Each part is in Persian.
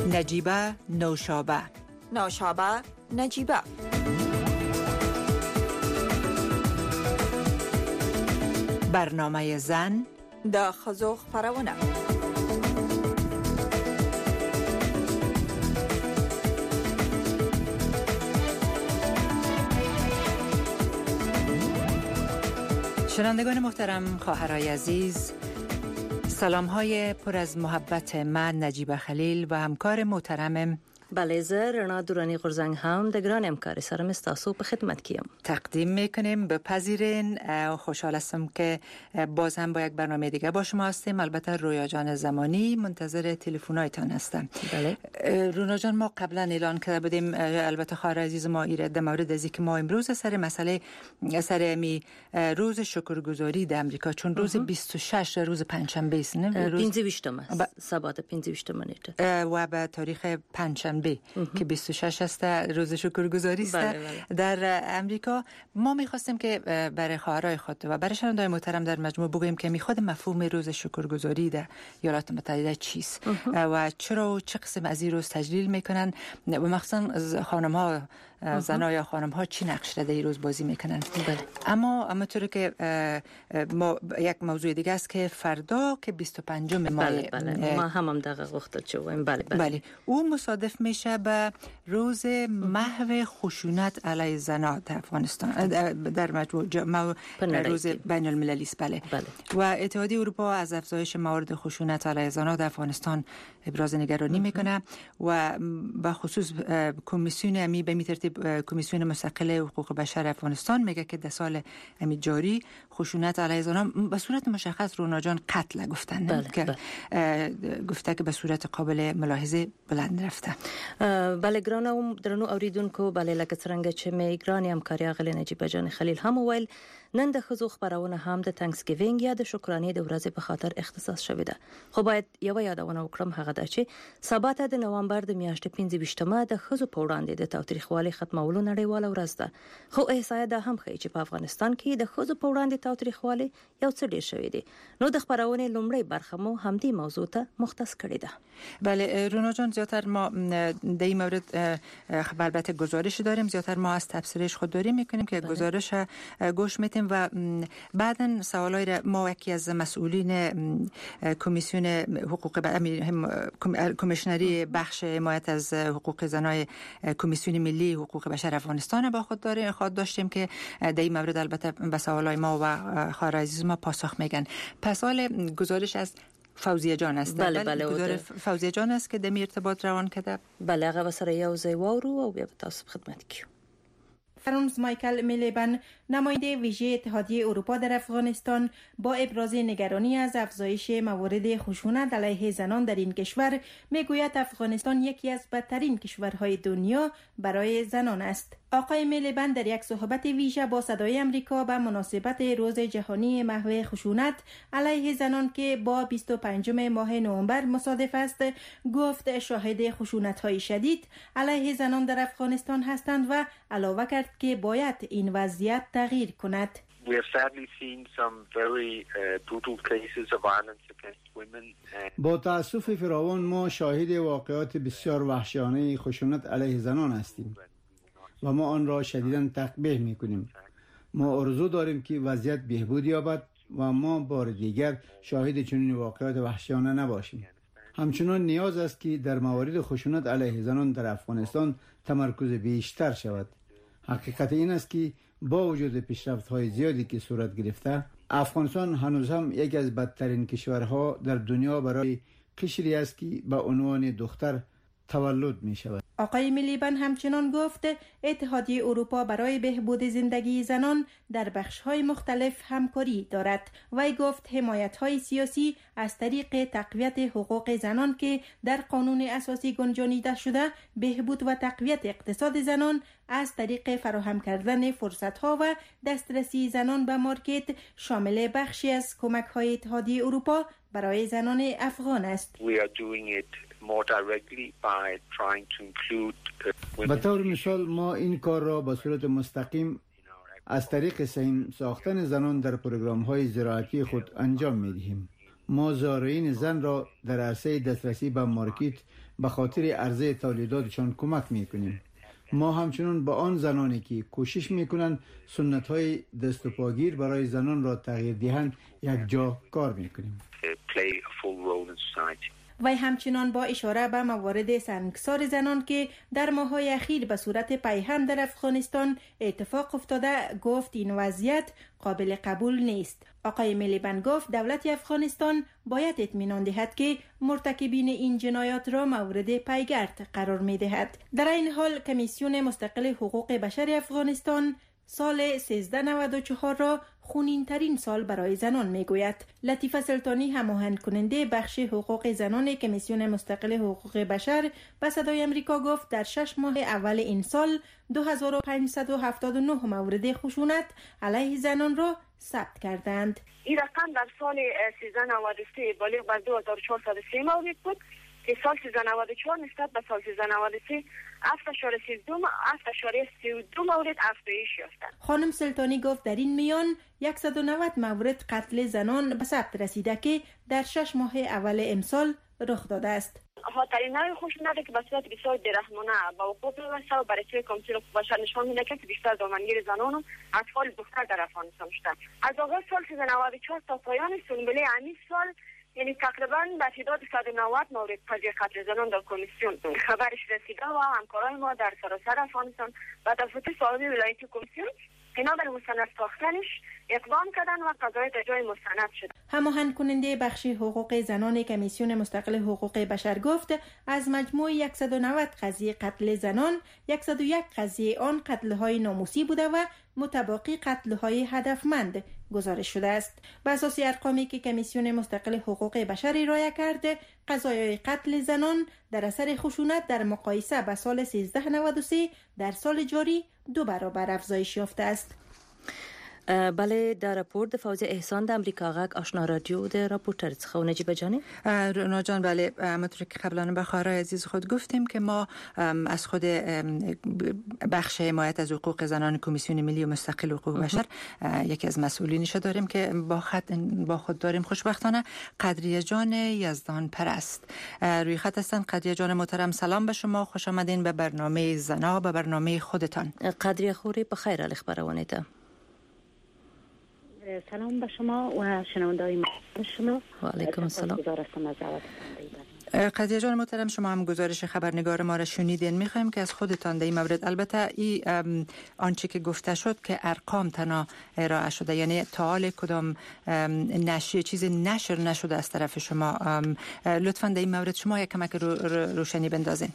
نجیبه نوشابه، نوشابه نجیبه. برنامه زن د ښځو خپرونه. شنوندگان محترم، خواهرای عزیز، سلام های پر از محبت من نجیبه خلیل و همکار محترمم بله زه رنا دورانی غرزنگ هم د ګران همکار سره مستاسو په خدمت کیم تقدیم میکنیم. بپذیرین. خوشحال هستم که باز هم با یک برنامه دیگه با شما هستیم. البته رویا جان زمانی منتظر تلفن‌هایتان هستم. بله رونا جان، ما قبلا اعلان کرده بودیم، البته خواهر عزیز ما در مورد از اینکه ما امروز سر مسئله روز شکرگزاری در امریکا، چون روز 26 روز پنجشنبه است، نه روز 25 سبات 25 و به تاریخ پنجشنبه که 26 است روز شکرگزاری است در امریکا. ما می‌خواستیم که برای خواهرای خود و برای شنونده‌های محترم در مجموع بگوییم که می‌خواد مفهوم روز شکرگزاری در ایالات متحده چیست و چرا و چه قسم از این روز تجلیل میکنن و مخصوصا خانم‌ها، زن‌ها یا خانم‌ها چی نقش در این روز بازی میکنن. اما همونطور که ما یک موضوع دیگه است که فردا که 25 ماه ما هم دقیقاً گفته چویم. بله او مصادف میشه به روز محو خشونت علیه زنان در افغانستان در مجموع روز بین المللی است. بله. و اتحادیه اروپا از افزایش موارد خشونت علیه زنان در افغانستان ابراز نگرانی میکنه و به خصوص کمیسیون امی به ترتیب کمیسیون مستقل حقوق بشر افغانستان میگه که در سال امی جاری خشونت علیه زنان به صورت مشخص رونا جان قتل گفتن که گفته که به صورت قابل ملاحظه بلند رفته. بله ګرانو درنو اوریدونکو، بله لکه څنګه چې مې ګراني همکاري اغلې نجیبه جان خلیل هم ویل، نن د ښځو خبرونه هم د تانکسګیوینګ یا د شکرانې د ورځې په خاطر اختصاص شوې ده. خو باید یو یادونه وکړم، هغه ده چې سبات د نوامبر د میاشتې 25مه د ښځو په وړاندې د تاوتریخوالي ختمولو نړیواله ورځ ده. خو احصایه ده هم ښیي چې په افغانستان کې د ښځو په وړاندې تاوتریخوالي یو څه ډیر شوی دی. نو د خبرونه لومړی برخه مو همدې موضوع ته مختص کړې ده. بله رونا جان، زیاتر ما در این مورد البته گزارش داریم، زیاتر ما از تبصرهش خودداری میکنیم که گزارش گوش میتیم و بعداً سوالای را ما یکی از مسئولین کمیسیون حقوق کمیشنری بخش حمایت از حقوق زنای کمیسیون ملی حقوق بشر افغانستان با خود داشتیم که در این مورد البته به سوالای ما و خواهر عزیز ما پاسخ میگن. پس حال گزارش از فوزیه جان است. بله گزارش فوزیه جان است که در ارتباط روان کرده. بله هغه سره یو ځای وورو او بیا تاسو خدمت کیو. فرانس مایکل میلیبن، نماینده ویژه اتحادیه اروپا در افغانستان، با ابراز نگرانی از افزایش موارد خشونت علیه زنان در این کشور میگوید افغانستان یکی از بدترین کشورهای دنیا برای زنان است. آقای میلیبن در یک صحبت ویژه با صدای امریکا به مناسبت روز جهانی محو خشونت علیه زنان که با 25 ماه نوامبر مصادف است گفت شاهد خشونت‌های شدید علیه زنان در افغانستان هستند و علاوه کرد که باید این وضعیت تغییر کند. We have sadly seen some very brutal cases of violence against women. با تأسف فراوان ما شاهد واقعات بسیار وحشیانه خشونت علیه زنان هستیم و ما آن را شدیداً تقبیح می‌کنیم. ما آرزو داریم که وضعیت بهبود یابد و ما بار دیگر شاهد چنین واقعات وحشیانه نباشیم. همچنان نیاز است که در موارد خشونت علیه زنان در افغانستان تمرکز بیشتر شود. حقیقت این است که با وجود پیشرفت‌های زیادی که صورت گرفته، افغانستان هنوز هم یکی از بدترین کشورها در دنیا برای قشری است که به عنوان دختر تولد می شود. آقای میلیبن همچنان گفت اتحادیه اروپا برای بهبود زندگی زنان در بخش‌های مختلف همکاری دارد. وی گفت حمایت‌های سیاسی از طریق تقویت حقوق زنان که در قانون اساسی گنجانیده شده، بهبود و تقویت اقتصاد زنان از طریق فراهم کردن فرصت‌ها و دسترسی زنان به مارکت شامل بخشی از کمک‌های اتحادیه اروپا برای زنان افغان است. به طور مثال ما این کار را به صورت مستقیم از طریق سهم ساختن زنان در پروگرام‌های زراعتی خود انجام می‌دهیم. ما زارعین زن را در عرصه دسترسی به مارکت به خاطر عرضه تولیداتشان کمک میکنیم. ما همچنین با آن زنانی که کوشش میکنند سنت‌های دست و پاگیر برای زنان را تغییر دهند یک جا کار میکنیم. وی همچنان با اشاره به موارد سنگسار زنان که در ماه‌های اخیر به صورت پیهم در افغانستان اتفاق افتاده گفت این وضعیت قابل قبول نیست. آقای میلیبند گفت دولت افغانستان باید اطمینان دهد که مرتکبین این جنایات را مورد پیگرد قرار می دهد. در این حال کمیسیون مستقل حقوق بشر افغانستان سال 1394 را خونین ترین سال برای زنان می گوید. لطیفه سلطانی هماهنگ کننده بخش حقوق زنان کمیسیون مستقل حقوق بشر به صدای امریکا گفت در 6 ماه اول این سال 2579 مورد خشونت علیه زنان را ثبت کردند. این رقم در سال 1393 بالغ بر 2403 مورد بود که سال 1394 نسبت به سال 1393 7.32 مورد افزایش یافتند. خانم سلطانی گفت در این میان 190 مورد قتل زنان به ثبت رسیده که در 6 ماه اول امسال رخ داده است. خاطرین نوع خشونتی که به صورت بسیار بی‌رحمانه با وقوع پیوسته و برای کمیسیون حقوق بشر نشان می‌دهد که بیشتر دامنگیر زنان و اطفال دختر در افغانستان شدند. از آغاز سال 1394 تا پایان سنبله همین سال یعنی تقریبا به تعداد 190 مورد پذیر قتل زنان در کمیسیون خبرش رسیده و همکارای ما در سراسر افغانستان و دفاتر صاحب ولایت کمیسیون اینا به مستند ساختنش اقدام کردن و قضایت جای مستند شد. هماهنگ کننده بخش حقوق زنان کمیسیون مستقل حقوق بشر گفت از مجموع 190 قضیه قتل زنان 101 قضیه آن قتل‌های ناموسی بوده و متباقی قتل‌های هدفمند گزارش شده است. بر اساس ارقامی که کمیسیون مستقل حقوق بشر ارائه کرده، قضایای قتل زنان در اثر خشونت در مقایسه با سال 1393 در سال جاری 2 برابر افزایش یافته است. بله، در راپورت فوز احسان د امریکا غږ آشنا رادیو د راپورتر څخه نجیبه جانی. رونا جان، بله، همونطور که قبلا به خواهرای عزیز خود گفتیم که ما از خود بخش حمایت از حقوق زنان کمیسیون ملی و مستقل حقوق بشر یکی از مسئولینش داریم که با خود داریم. خوشبختانه قدریه جان یزدان پرست روی خط هستند. قدریه جان محترم، سلام به شما، خوش آمدین به برنامه زنا، به برنامه خودتان. قدریه خوری بخیر علی خبرونیته. سلام به شما و شنونده‌های محترم شما. و علیکم السلام. قدریه جان محترم، شما هم گزارش خبرنگار ما را شنیدین. می‌خوایم که از خودتان در این مورد، البته این آنچه که گفته شد که ارقام تنها ارائه شده، یعنی تا حال کدام چیز نشر نشده از طرف شما، لطفاً در این مورد شما یک کمک روشنی بندازین.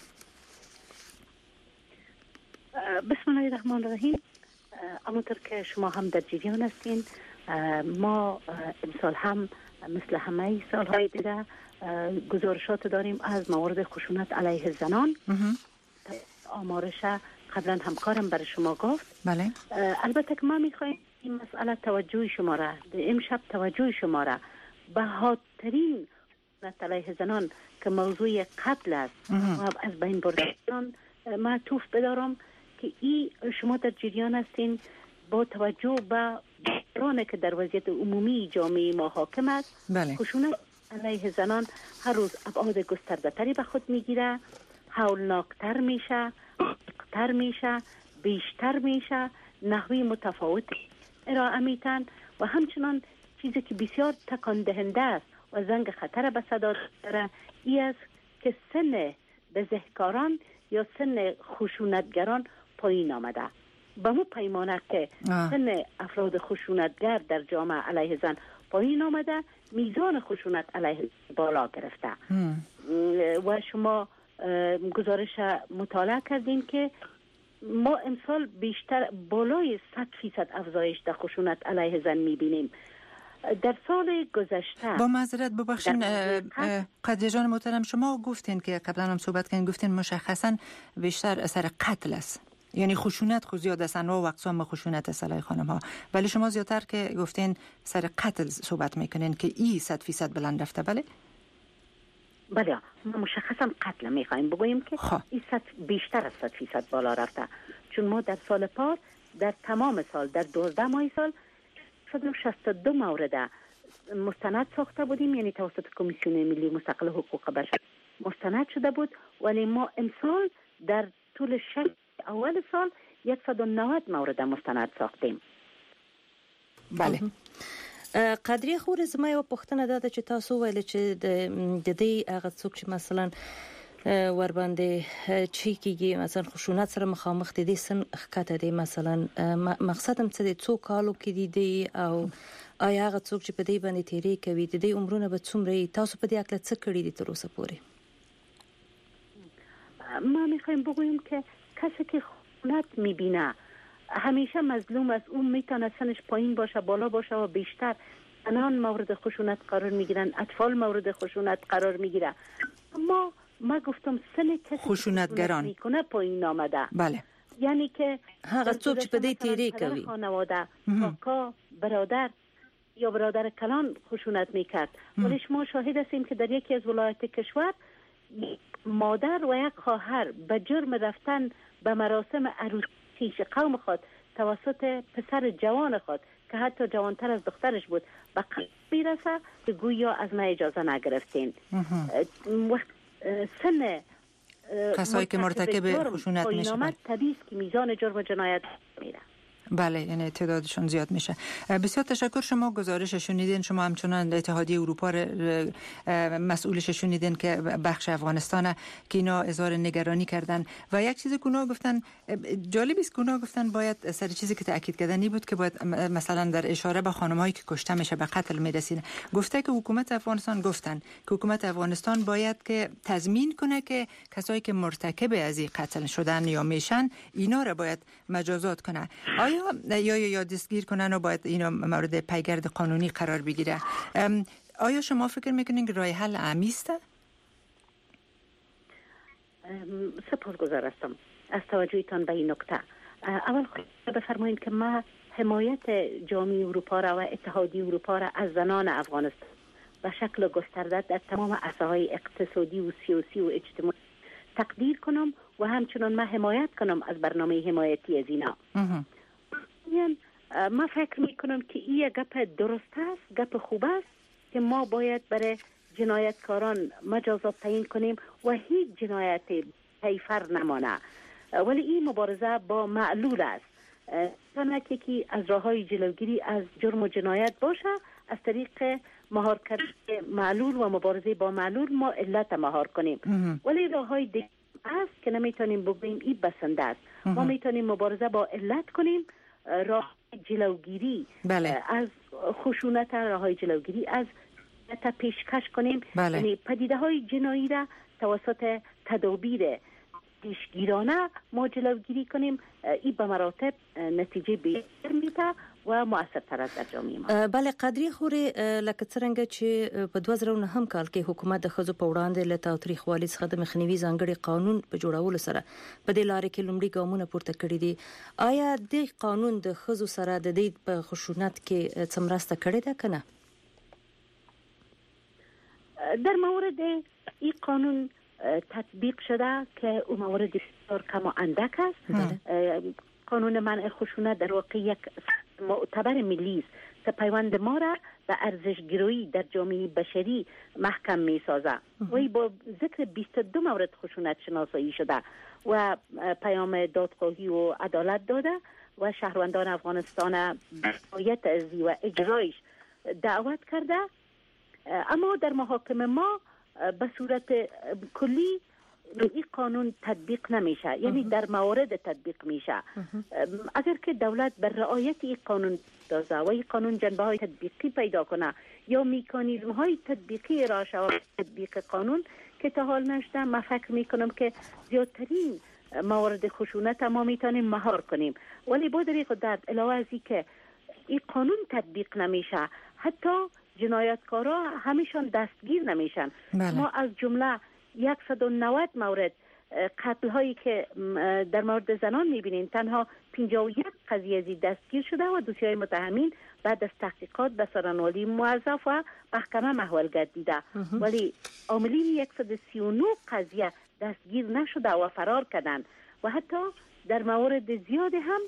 بسم الله الرحمن الرحیم. همونطور که شما هم در جریان هستین، ما امسال هم مثل همه سالهای دیگه گزارشات داریم از موارد خشونت علیه زنان. آمارش قبلا همکارم برای شما گفت. بله. البته که ما میخوایم این مسئله توجه شما را، امشب توجه شما را به حادترین خشونت علیه زنان که موضوع قتل است و از بین بردن معطوف بدارم که شما در جریان هستین با توجه به بحرانی که در وضعیت عمومی جامعه ما حاکم است. بله. خشونت علیه زنان هر روز ابعاد گسترده تری به خود میگیره، هولناکتر میشه، عمیق‌تر میشه، بیشتر میشه، نحوی متفاوت ارائه میتن و همچنان چیزی که بسیار تکان دهنده است و زنگ خطر به صدا داره این است که سن بزهکاران یا سن خشونتگران پایین آمده. با مو پیمانه که سن افراد خشونتگر در جامعه علیه زن پایین آمده، میزان خشونت علیه بالا گرفته. و شما گزارش مطالعه کردین که ما امسال بیشتر بالای 100% افزایش در خشونت علیه زن میبینیم. در سال گذشته، با معذرت ببخشین قدریه جان محترم، شما گفتین که قبلا هم صحبت کردین، گفتین مشخصا بیشتر اثر قتل است، یعنی خشونت خود زیاد است، انواع و اقسام خشونت است علیه خانم ها، ولی شما زیادتر که گفتین سر قتل صحبت میکنین که این 100% بلند رفته. بله بله، ما مشخصا قتل میخوایم بگوییم که این بیشتر از 100% بالا رفته، چون ما در سال پار در تمام سال، در 12 ماه سال 162 مورد مستند ساخته بودیم، یعنی توسط کمیسیون ملی مستقل حقوق بشر مستند شده بود، ولی ما امسال در طول 6 اول سال 190 مورد مستند ساختیم. بله. قدری خور زما یو پوښتنه ده چې تاسو ویل چې د دې هغه څوک چې مثلا ور باندې چې کیږي مثلا خشونت سره مخامخ دي سن خکته دي، مثلا مقصدم څه دي، څو کالو کې دي او آیا هغه څوک چې په دې باندې تیری کوي د دې عمرونه به څومره، تاسو په دې اړه څه کړی دي تر اوسه پورې؟ ما میخوایم بگویم که کسی که خشونت میبینه همیشه مظلوم است. اون میتونه سنش پایین باشه بالا باشه و بیشتر زنان مورد خشونت قرار میگیرن، اطفال مورد خشونت قرار میگیره. ما گفتم سن کسی خشونتگران میکنه پایین آمده. بله. یعنی که هغه څوک چې په دې تیری کوي، خانواده، کاکا، برادر یا برادر کلان خشونت میکرد. ولی شما شاهد هستیم که در یکی از ولایات کشور مادر و یک خواهر به جرم رفتن به مراسم عروسی قوم خود توسط پسر جوان خود که حتی جوانتر از دخترش بود به قتل میرسه که گویا از ما اجازه نگرفتین. سن کسایی که مرتکب خشونت میشه طبیعی است که میزان جرم و جنایت میره. بله، یعنی تعدادشون زیاد میشه. بسیار تشکر. شما گزارش شنیدین، شما همچنان اتحادیه اروپا مسئولش شنیدین که بخش افغانستان که اینا اظهار نگرانی کردن و یک چیزی که اونا گفتن جالب است که اونا گفتن باید سر چیزی که تاکید کردنی بود که باید مثلا در اشاره به خانم‌هایی که کشته میشه به قتل میرسین، گفته که حکومت افغانستان باید که تضمین کنه که کسایی که مرتکب از این قتل شدن یا میشن اینا را باید مجازات کنه. آیا یا دستگیر کنن و باید اینا مورد پیگرد قانونی قرار بگیره؟ آیا شما فکر میکنین که راه حل عملی است؟ سپاسگزار هستم از توجهتان به این نکته. اول بفرمایید که ما حمایت جامعه اروپا را و اتحادیه اروپا را از زنان افغانستان به شکل گسترده در تمام عرصه‌های اقتصادی و سیاسی و اجتماعی تقدیر کنم و همچنان ما حمایت کنم از برنامه حمایتی از اینا. ما فکر میکنم که این گپ درست است، گپ خوب است که ما باید برای جنایتکاران مجازات تعیین کنیم و هیچ جنایت پیفر نمانه. ولی این مبارزه با معلول است. تنها که از راههای جلوگیری از جرم و جنایت باشه از طریق مهار کردن معلول و مبارزه با معلول ما علت مهار کنیم. ولی راههای دیگه است که نمیتونیم بگوییم این بسنده است. ما میتونیم مبارزه با علت کنیم، راه جلوگیری از خشونت، راههای جلوگیری از پیشکش کنیم. یعنی پدیده های جنایی را توسط تدابیر پیشگیرانه ما جلوگیری کنیم. این به مراتب نتیجه بهتر میده و مؤثرتر است در جامعه ما. بله، قدری خوري لکه څنګه چې په 2009 کال کې حکومت د ښځو په وړاندې له تاوتریخوالي څخه د مخنیوي ځانګړي قانون په جوړولو سره په دې لارې کې لومړی ګامونه پورته کړي دي. آیا د قانون د ښځو سره د دې په خشونت کې څه مرسته کړې ده کنه؟ در مورد این قانون تطبیق شده که اون مورد بسیار کم و اندک است. قانون منع خشونت در واقع یک معتبر ملی است که پیوند ما را به ارزش‌گرایی در جامعه بشری محکم می‌سازد. و با ذکر 22 مورد خشونت شناسایی شده و پیام دادخواهی و عدالت داده و شهروندان افغانستان رعایت از و اجرایش دعوت کرده. اما در محاکم ما به صورت کلی این قانون تطبیق نمیشه، یعنی در موارد تطبیق میشه. اگر که دولت بر رعایت این قانون دازه و این قانون جنبه های تطبیقی پیدا کنه یا میکانیزم های تطبیقی را شود تطبیق قانون که تا حال نشده، من فکر میکنم که زیادترین موارد خشونت ما میتونیم مهار کنیم. ولی با دریغ درد علاوه از این که این قانون تطبیق نمیشه، حتی جنایتکارا همیشان دستگیر نمیشن. ما از جمله 190 مورد قتل هایی که در مورد زنان میبینیم تنها 51 قضیه ازی دستگیر شده و دوسیه متهمین بعد از تحقیقات به سرانوالی موظف و محکمه محول گردیده. ولی عاملین 139 قضیه دستگیر نشده و فرار کردن و حتی در موارد زیاد هم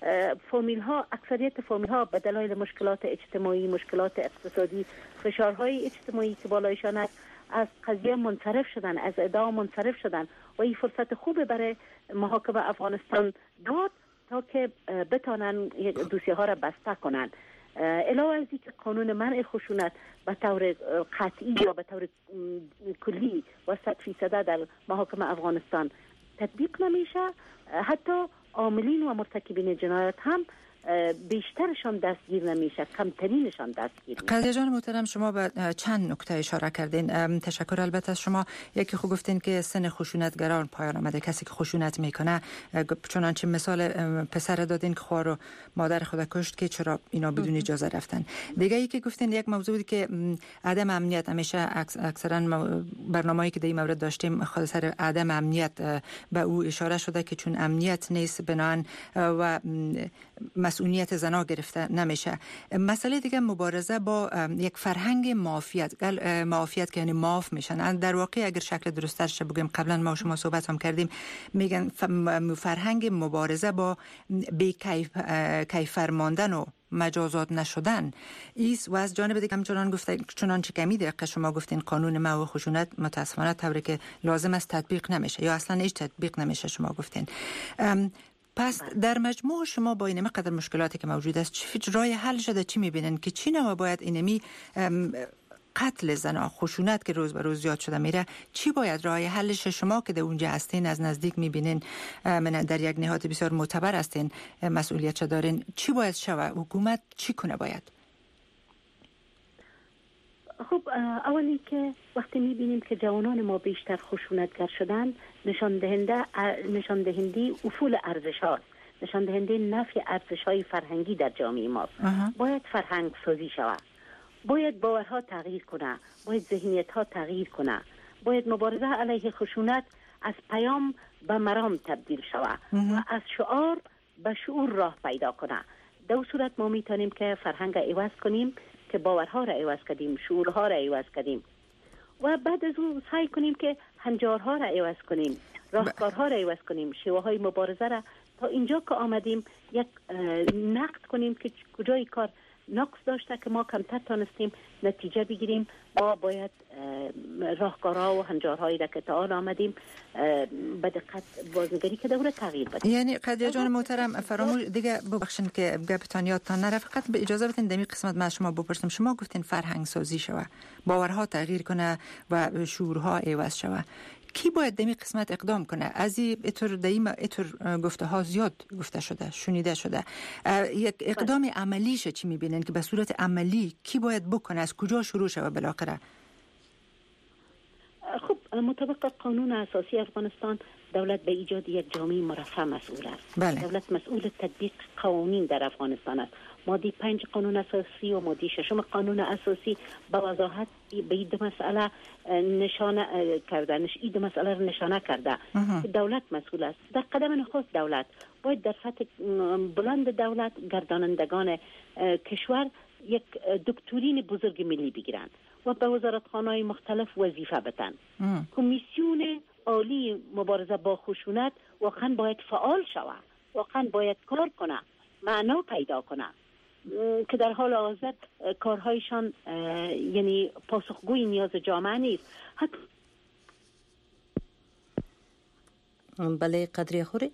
اکثریت فامیل ها به دلایل مشکلات اجتماعی، مشکلات اقتصادی، فشارهای اجتماعی که بالایشان است، از قضیه منصرف شدن، از ادعا منصرف شدن و این فرصت خوبه برای محاکمه افغانستان داد تا که بتانن دوسیه ها را بسته کنن. علاوه از اینکه قانون منع خشونت به طور قطعی یا به طور کلی و 100% در محاکمه افغانستان تطبیق نمیشه، حتی عاملین و مرتکبین جنایت هم بیشترشان دستگیر نمیشه، کمترینشان دستگیر میشه. قضیه جان محترم، شما به چند نکته اشاره کردین. تشکر البته از شما. یکی خود گفتین که سن خشونتگران پایان آمده، کسی که خشونت میکنه، چنانچه مثال پسر دادین که خواهر و مادر خود کشت که چرا اینا بدون اجازه رفتن. دیگه یکی گفتین یک موضوع بود که عدم امنیت، همیشه اکثرا برنامه‌ای که در این مورد داشتیم خود سر عدم امنیت به او اشاره شده که چون امنیت نیست بنان و مسئولیت زنا گرفته نمیشه. مسئله دیگه مبارزه با یک فرهنگ معافیت که یعنی معاف میشن. در واقع اگر شکل درستش بگیم، قبلا ما شما صحبت هم کردیم، میگن فرهنگ مبارزه با بی‌کیف ماندن و مجازات نشدن ایست. و از جانب دیگه همچنان گفته چنانچه کمی دقیقه شما گفتین قانون منع و خشونت متاسفانه طوری که لازم است تطبیق نمیشه یا اصلا هیچ تطبیق نمیشه شما گفتین. پس در مجموع شما با این مقدار مشکلاتی که موجود است چه راه حل شده؟ چی میبینن که چی نوع باید اینمی قتل زنا، خشونت که روز به روز زیاد شده میره، چی باید راه حلش؟ شما که در اونجا هستین، از نزدیک میبینین، من در یک نهاد بسیار معتبر هستین، مسئولیت دارین، چی باید شود؟ حکومت چی کنه باید؟ خب اولی که وقتی میبینیم که جوانان ما بیشتر خشونتگر شدن، نشان دهنده افول ارزش هاست، نشان دهنده نفی ارزش های فرهنگی در جامعه ما. باید فرهنگ سازی شود، باید باورها تغییر کنه، باید ذهنیت ها تغییر کنه، باید مبارزه علیه خشونت از پیام به مرام تبدیل شود و از شعار به شعور راه پیدا کنه. در اون صورت ما میتونیم که فرهنگ عوض کنیم، که باورها را عوض کردیم، شعورها را عوض کردیم و بعد از اون سعی کنیم که هنجارها را عوض کنیم، راهکارها را عوض کنیم، شیوه های مبارزه را تا اینجا که آمدیم یک نقد کنیم که کجای کار نقص داشته که ما کمتر تانستیم نتیجه بگیریم. ما باید راهکارها و هنجارهایی را که تا آن آمدیم به دقت بازنگری که دوره تغییر بدیم. یعنی قضیه جان محترم فراموش دیگه ببخشید که گپتان یادتان نره، فقط به اجازه بدین دمی قسمت من شما بپرسم. شما گفتین فرهنگ سازی شوه، باورها تغییر کنه و شعورها عوض شوه. کی باید دمی قسمت اقدام کنه؟ از اینطور گفته ها زیاد گفته شده، شنیده شده. یک اقدام عملیشه چی میبینن که به صورت عملی کی باید بکنه؟ از کجا شروع شده بالاخره؟ خب مطابق قانون اساسی افغانستان دولت به ایجاد یک جامعه مرفه مسئول است. بله. دولت مسئول تطبیق قوانین در افغانستان است. ماده 5 قانون اساسی و ماده 6 قانون اساسی به وضاحت به این دو مسئله نشانه کرده، این دو مسئله را نشانه کرده. دولت مسئول است. در قدم نخست دولت باید در سطح بلند دولت گردانندگان کشور یک دکترین بزرگ ملی بگیرند و به وزارتخانه‌های مختلف وظیفه بدن. کمیسیون عالی مبارزه با خشونت واقعا باید فعال شود، واقعا باید کار کنه، معنا پیدا کنه، که در حال حاضر کارهایشان یعنی پاسخگوی نیاز جامعه نیست. بله قدری خوری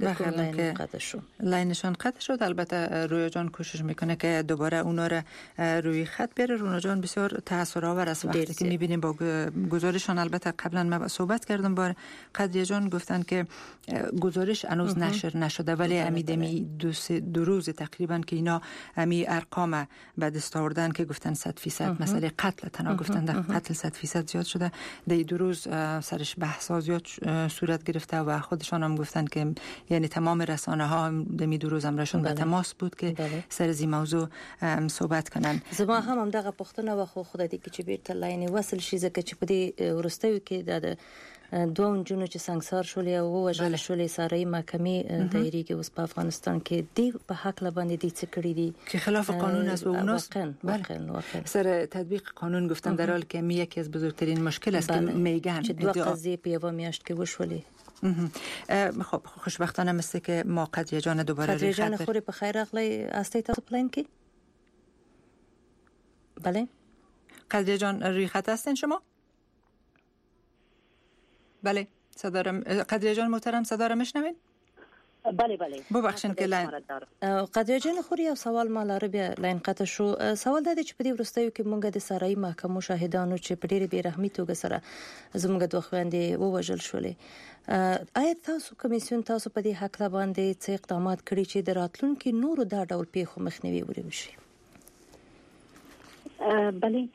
لاینشان قطع شد. البته رویا جان کوشش میکنه که دوباره اونا رو روی خط بیاره. رونا جان بسیار تاثیرآور است وقتی که میبینیم با گزارشان. البته قبلا من صحبت کردم با قدری جان، گفتن که گزارش هنوز نشر نشده، ولی امیدمی دو روز تقریبا که اینا امی ارقام به دست آوردن که گفتن 100% مسئله قتل تنها گفتن در قتل 100% زیاد شده. در دو روز سرش بحث زیاد صورت گرفته و خودشان هم گفتن که یعنی تمام رسانه ها دمی دو روز امرشون به تماس بود که سر از این موضوع صحبت کنن. زما هم دغه پښتنه و خو دیگه چې بیرته لاینې وصل شي ځکه چې په دې ورستیو کې د دوه جنونو چې سنگسار شول او وژل شول ساري محکمې دایریږي اوس په افغانستان کې دی په حق لباندې دي څه کړی دي که خلاف قانون است و اوناست واقعا سر تطبیق قانون گفتن در حال که یکی از بزرگترین مشکل است که میگن چې دوه قضیه په یو میاشت کې وشولې. خب خوشبختانه مثل که ما قدریه جان دوباره قدریه جان خوری په خیر اغلی استی تاسو پلان کې. بله قدریه جان روی خط هستین شما؟ بله قدریه جان محترم صدا را میشنوین؟ بله ببخشید که قدریه جان خوري یو سوال ما لاره بیا لاین قطع شو. سوال دا دی چې په دې ورستیو کې مونږ د سارای محکمو شاهدانو چې په ډېر بیرحمي توګه سره زموږ د خويندې ووژل شولې، آیا تاسو کمیسیون تاسو په دې حق باندې څه اقدامات کړی چې د راتلونکو نورو دا ډول پیښو مخنیوي وشي؟ بله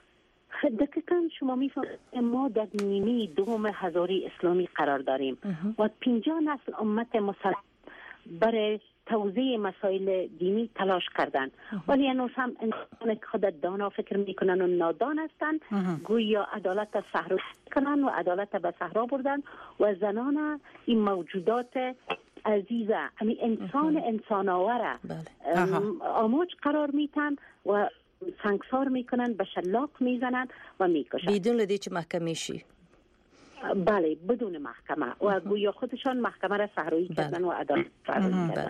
دقیقاً شما میفهمید ما در نیمه دوم هزاره اسلامی قرار داریم و 50 نسل امت مسلمان برای توزیع مسائل دینی تلاش کردند، ولی هنوز هم انسان که خود دانا فکر میکنن و نادان هستند گویا عدالت صحرا کنن و عدالت به صحرا بردن و زنان این موجودات عزیزه یعنی انسان آوره آموج قرار میتن و سنگسار میکنن، به شلاق میزنن و میکشن بدون لدی چه محکمه شی. بله بدون محکمه و گویا خودشان محکمه را صحرایی کردن و عدالت صحرایی کردن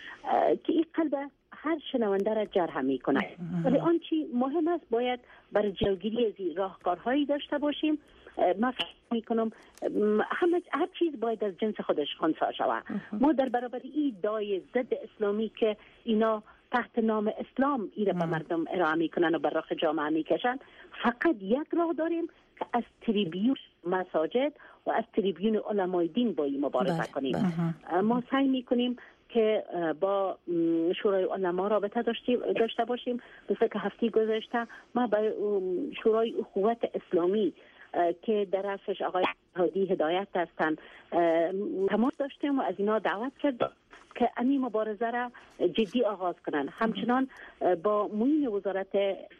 که این قلب هر شنونده را جرح میکنه. ولی آنچه مهم است باید برای جلوگیری از راهکارهایی داشته باشیم. من فکر میکنم هر چیز باید از جنس خودش خنثی شود. ما در برابر این ادعای ضد اسلامی که اینا تحت نام اسلام ایره به مردم ارائه میکنن و بر رخ جامعه میکشن، فقط یک راه داریم که از تریبیون مساجد و از تریبیون علمای دین با این مبارزه کنیم. ما سعی میکنیم که با شورای علما رابطه داشته باشیم. مثل که هفته گذشته ما با شورای اخوت اسلامی که در رأسش آقای هادی هدایت هستند تماس داشتیم و از اینا دعوت کردیم که این مبارزه را جدی آغاز کنند. همچنان با معین وزارت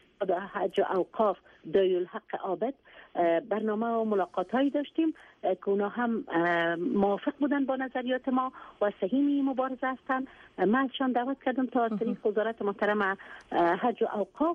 حج و اوقاف دایالحق عابد برنامه و ملاقات هایی داشتیم که اونا هم موافق بودن با نظریات ما و صحیح مبارزه هستند. من ازشان دعوت کردم تا از طریق وزارت محترم حج و اوقاف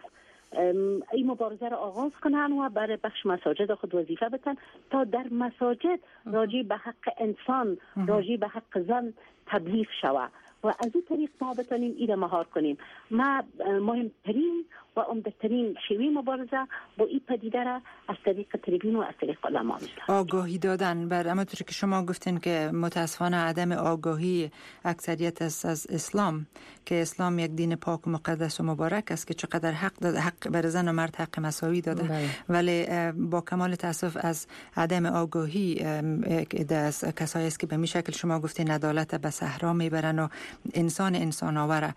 این مبارزه را آغاز کنن و برای بخش مساجد خود وظیفه بتن تا در مساجد راجع به حق انسان، راجع به حق زن تبلیغ شود و از این طریق ما بتانیم این مهار کنیم. ما مهمترین و عمده‌ترین شیوه مبارزه با این پدیده را از طریق تریبیون و از طریق علما میشه. آگاهی دادن بر همونطوری که شما گفتین که متاسفانه عدم آگاهی اکثریت از اسلام که اسلام یک دین پاک و مقدس و مبارک است که چقدر حق بر زن و مرد حق مساوی داده، ولی با کمال تاسف از عدم آگاهی از کسایی است که به می شکل شما گفتین عدالت به صحرا میبرن و انسان آوره.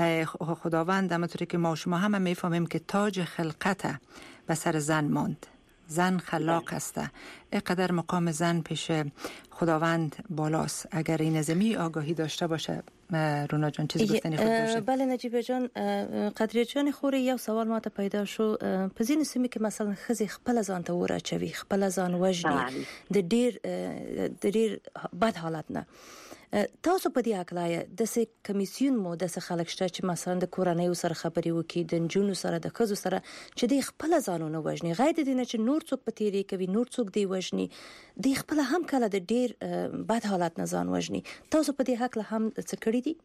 خداوند همونطوری که ما شما هم میفهمیم که تاج خلقت به سر زن ماند. زن خلاق است. اینقدر مقام زن پیش خداوند بالاست. اگر این نظمی آگاهی داشته باشه رونا جان چیز گفتنی خود داشته؟ بله نجیب جان، قدریه جان خوری یو سوال ما ته پیدا شو په ځینې سیمې کې مثلا خزي خپل ځان ته ورچوي، خپل ځان وژني د ډیر بد حالت نه. تاسو په دې اکلای د سې کمیسیون مو د څه خلک شته چې مثلا د کورنۍ سره خبرې وکړي، د جنونو سره د خزو سره چې د خپل ځانونه وژني، غیر د دې چې نور څوک په تیری کوي، نور څوک دی وژني، د خپل هم کله د ډیر بد حالت نه ځان وژني. تاسو په دې حق له هم څه کړی دي؟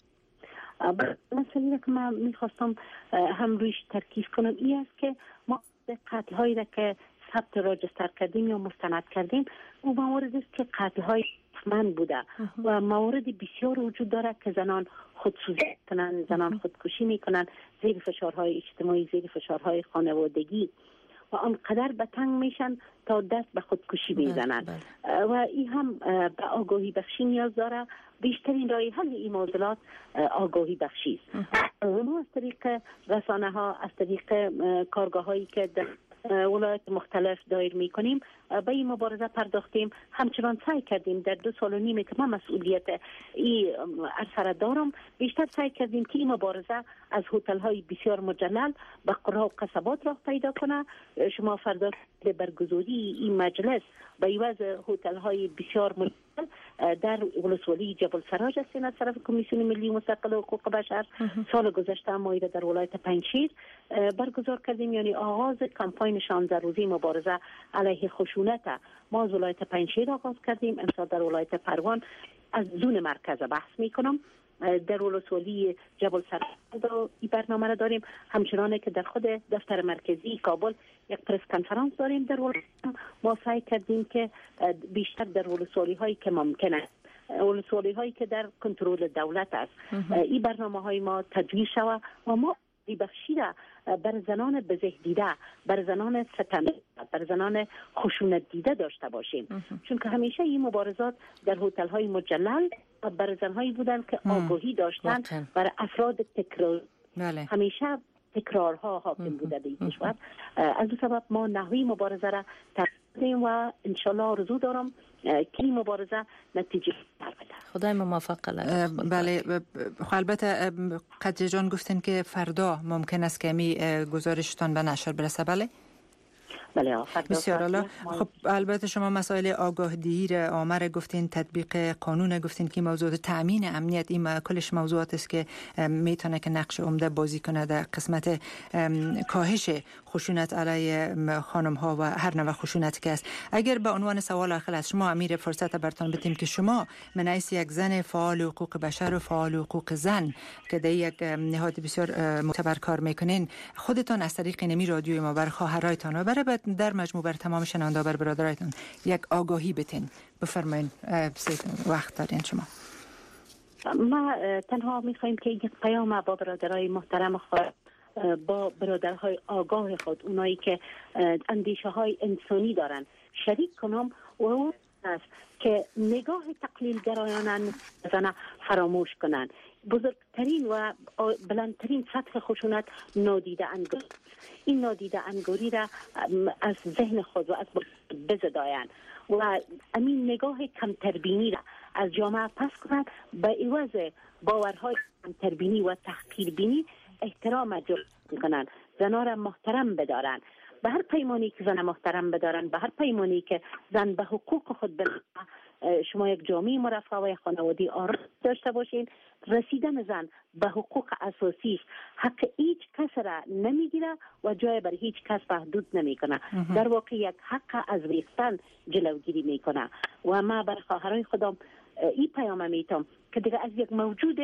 مثلا که من میخواستم هم رویش ترکیز کنم این است که ما قتل هایی را که ثبت راجستر کردیم یا مستند کردیم او موارد است که قتل های من بوده و موارد بسیار وجود داره که زنان خودسوزی کنن، زنان خودکشی میکنن زیر فشارهای اجتماعی، زیر فشارهای خانوادگی و آنقدر به تنگ میشن تا دست به خودکشی میزنن و این هم به آگاهی بخشی نیاز داره. بیشترین راه حل این معضلات آگاهی بخشی است. ما از طریق رسانه ها، از طریق کارگاه هایی که ولایت مختلف دایر میکنیم به این مبارزه پرداختیم. همچنان سعی کردیم در 2 سال و نیم که من مسئولیت این عرصه دارم بیشتر سعی کردیم که این مبارزه از هتل های بسیار مجلل به قرى و قصبات راه پیدا کنه. شما فردا به برگزاری این مجلس به عوض هتل های بسیار مجلل در ولسوالی جبل سراج هستیم از طرف کمیسیون ملی مستقل حقوق بشر. سال گذشته ما در ولایت پنجشیر برگزار کردیم، یعنی آغاز کمپاین 16 روزی مبارزه علیه خشونت ما از ولایت پنجشیر آغاز کردیم. امسال در ولایت پروان از زون مرکز بحث میکنم، در ولسوالی جبل سراج این برنامه را داریم. همچنانه که در خود دفتر مرکزی کابل یک پرس کنفرانس داریم. در ما سعی کردیم که بیشتر در ولسوالی هایی که ممکنه، ولسوالی هایی که در کنترل دولت است، این برنامه های ما تجویز شود و ما بخشی را بر زنان بزه دیده، بر زنان ستم، بر زنان خشونت دیده داشته باشیم. چون که همیشه این مبارزات در هتل های مجلل بر زنهایی بودن که آگاهی داشتن بر افراد تکرار. همیشه تکرارها حاکم بوده به این کشور. از دو سبب ما نحوی مبارزه را تقدیم و انشالله آرزو دارم که این مبارزه نتیجه بده. خدای موفق لك. بله، البته قدیر جان گفتن که فردا ممکن است که می گزارشتان به نشر برسه. بله بسیار عالی. خب البته شما مسائل آگاهی را آمر گفتین، تطبیق قانون گفتین که موضوع تامین امنیت این کلش موضوعات است که میتونه که نقش عمده بازی کنه در قسمت کاهش خشونت علیه خانم ها و هر نوع خشونت که است. اگر به عنوان سوال آخر از شما امیر فرصت برتان بدیم که شما من حیث یک زن فعال حقوق بشر و فعال حقوق زن که در یک نهاد بسیار معتبر کار میکنین، خودتان از طریق نمی رادیوی ما بر خواهرایتان و برای در مجموع بر تمام شنونده بر برادرایتان یک آگاهی بتین، بفرمایید. وقت دارین شما. ما تنها میخوایم که یک پیام با برادرای محترم خود، با برادرهای آگاه خود، اونایی که اندیشه های انسانی دارن شریک کنم و اون است که نگاه تقلیل گرایانه زنه فراموش کنن. بزرگترین و بلندترین سطح خشونت نادیده انگاری. این نادیده انگاری را از ذهن خود و از بزداین و همین نگاه کمتربینی را از جامعه پس کنند، به عوض باورهای کمتربینی و تحقیربینی احترام جلو کنند، زنها را محترم بدارند. به هر پیمانی که زن محترم بدارن، به هر پیمانی که زن به حقوق خود برسه، شما یک جامعه مرفه و یک خانواده آرام داشته باشین. رسیدن زن به حقوق اساسیش حق هیچ کس را نمیگیره و جای بر هیچ کس محدود نمیکنه. در واقع یک حق از ریختن جلوگیری میکنه و ما بر خواهرای خودم این پیام میتم که دیگه از یک موجود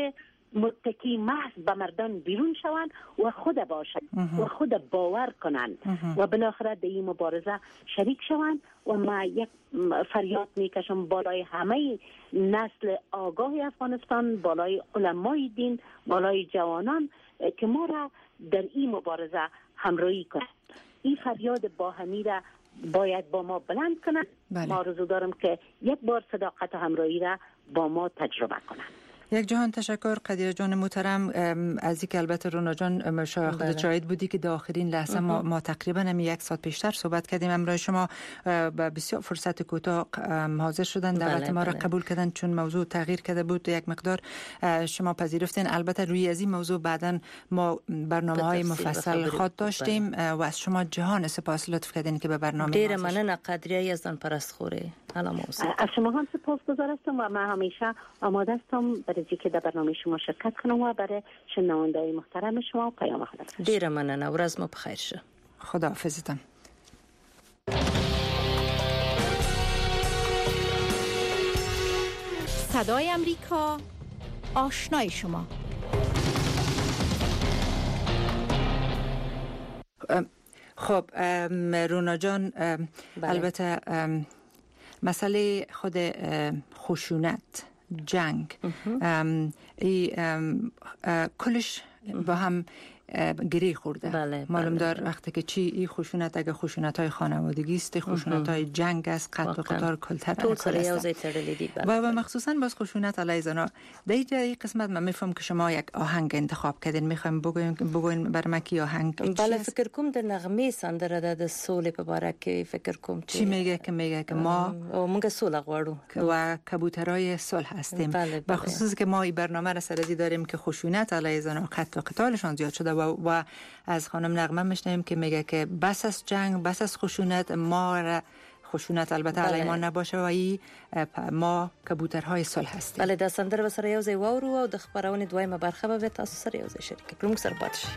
متکی محض به مردان بیرون شوند و خود باشند و خود باور کنند و بالاخره در این مبارزه شریک شوند. و ما یک فریاد میکشم بالای همه نسل آگاه افغانستان، بالای علمای دین، بالای جوانان که ما را در این مبارزه همراهی کنند. این فریاد باهمی را باید با ما بلند کنند. ما آرزو دارم که یک بار صداقت و همراهی را با ما تجربه کنند. یک جهان تشکر قدیر جان محترم از اینکه البته رونا جان خودت شاهد بودی که در آخرین لحظه ما تقریبا هم 1 ساعت پیشتر صحبت کردیم. امروز شما بسیار فرصت کوتاه حاضر شدن، دعوت ما را قبول کردن چون موضوع تغییر کرده بود یک مقدار. شما پذیرفتین. البته روی از این موضوع بعداً ما برنامه‌های مفصل خود داشتیم و از شما جهان سپاس لطف کردین که به برنامه دیر مننه. قدریه یزدان پرست خوره از شما هم سپاسگزار هستم و من همیشه آماده هستم برای که در برنامه شما شرکت کنم و برای شنونده‌های محترم شما پیام خدمت. دیر مننه و روز ما بخیر شه. خداحافظتان. صدای امریکا، آشنای شما. خب رونا جان، البته مسئله خود خشونت، جنگ، کلش با هم گری خورده. معلوم دار وقتی که چی این خشونت اگه خشونت‌های خانوادگی است، خشونت‌های جنگ است، قطع و قطار کلتر و مخصوصا باز خشونت علیه زنان. در این قسمت من میفهم که شما یک آهنگ انتخاب کردین، میخوایم بگوین بر مکی آهنگ. بله فکر کوم د نغمه سندره د سولې په باره کې فکر کوم چی میگه که ما موږ سوله غواړو و کبوترای صلح هستیم. به خصوص که ما این برنامه را سرازی داریم که خشونت علیه زنان قتل و قتالشان زیاد شده و از خانم نغمه میشنویم که میگه که بس از جنگ، بس از خشونت، ما خشونت البته علیه ما نباشه و ما کبوترهای صلح هستیم. بله د سندره سره یو ځای واورو او د خبرونه دویمه برخه به تاسو سره یو ځای شریک کړو. موږ سره پاتې شئ.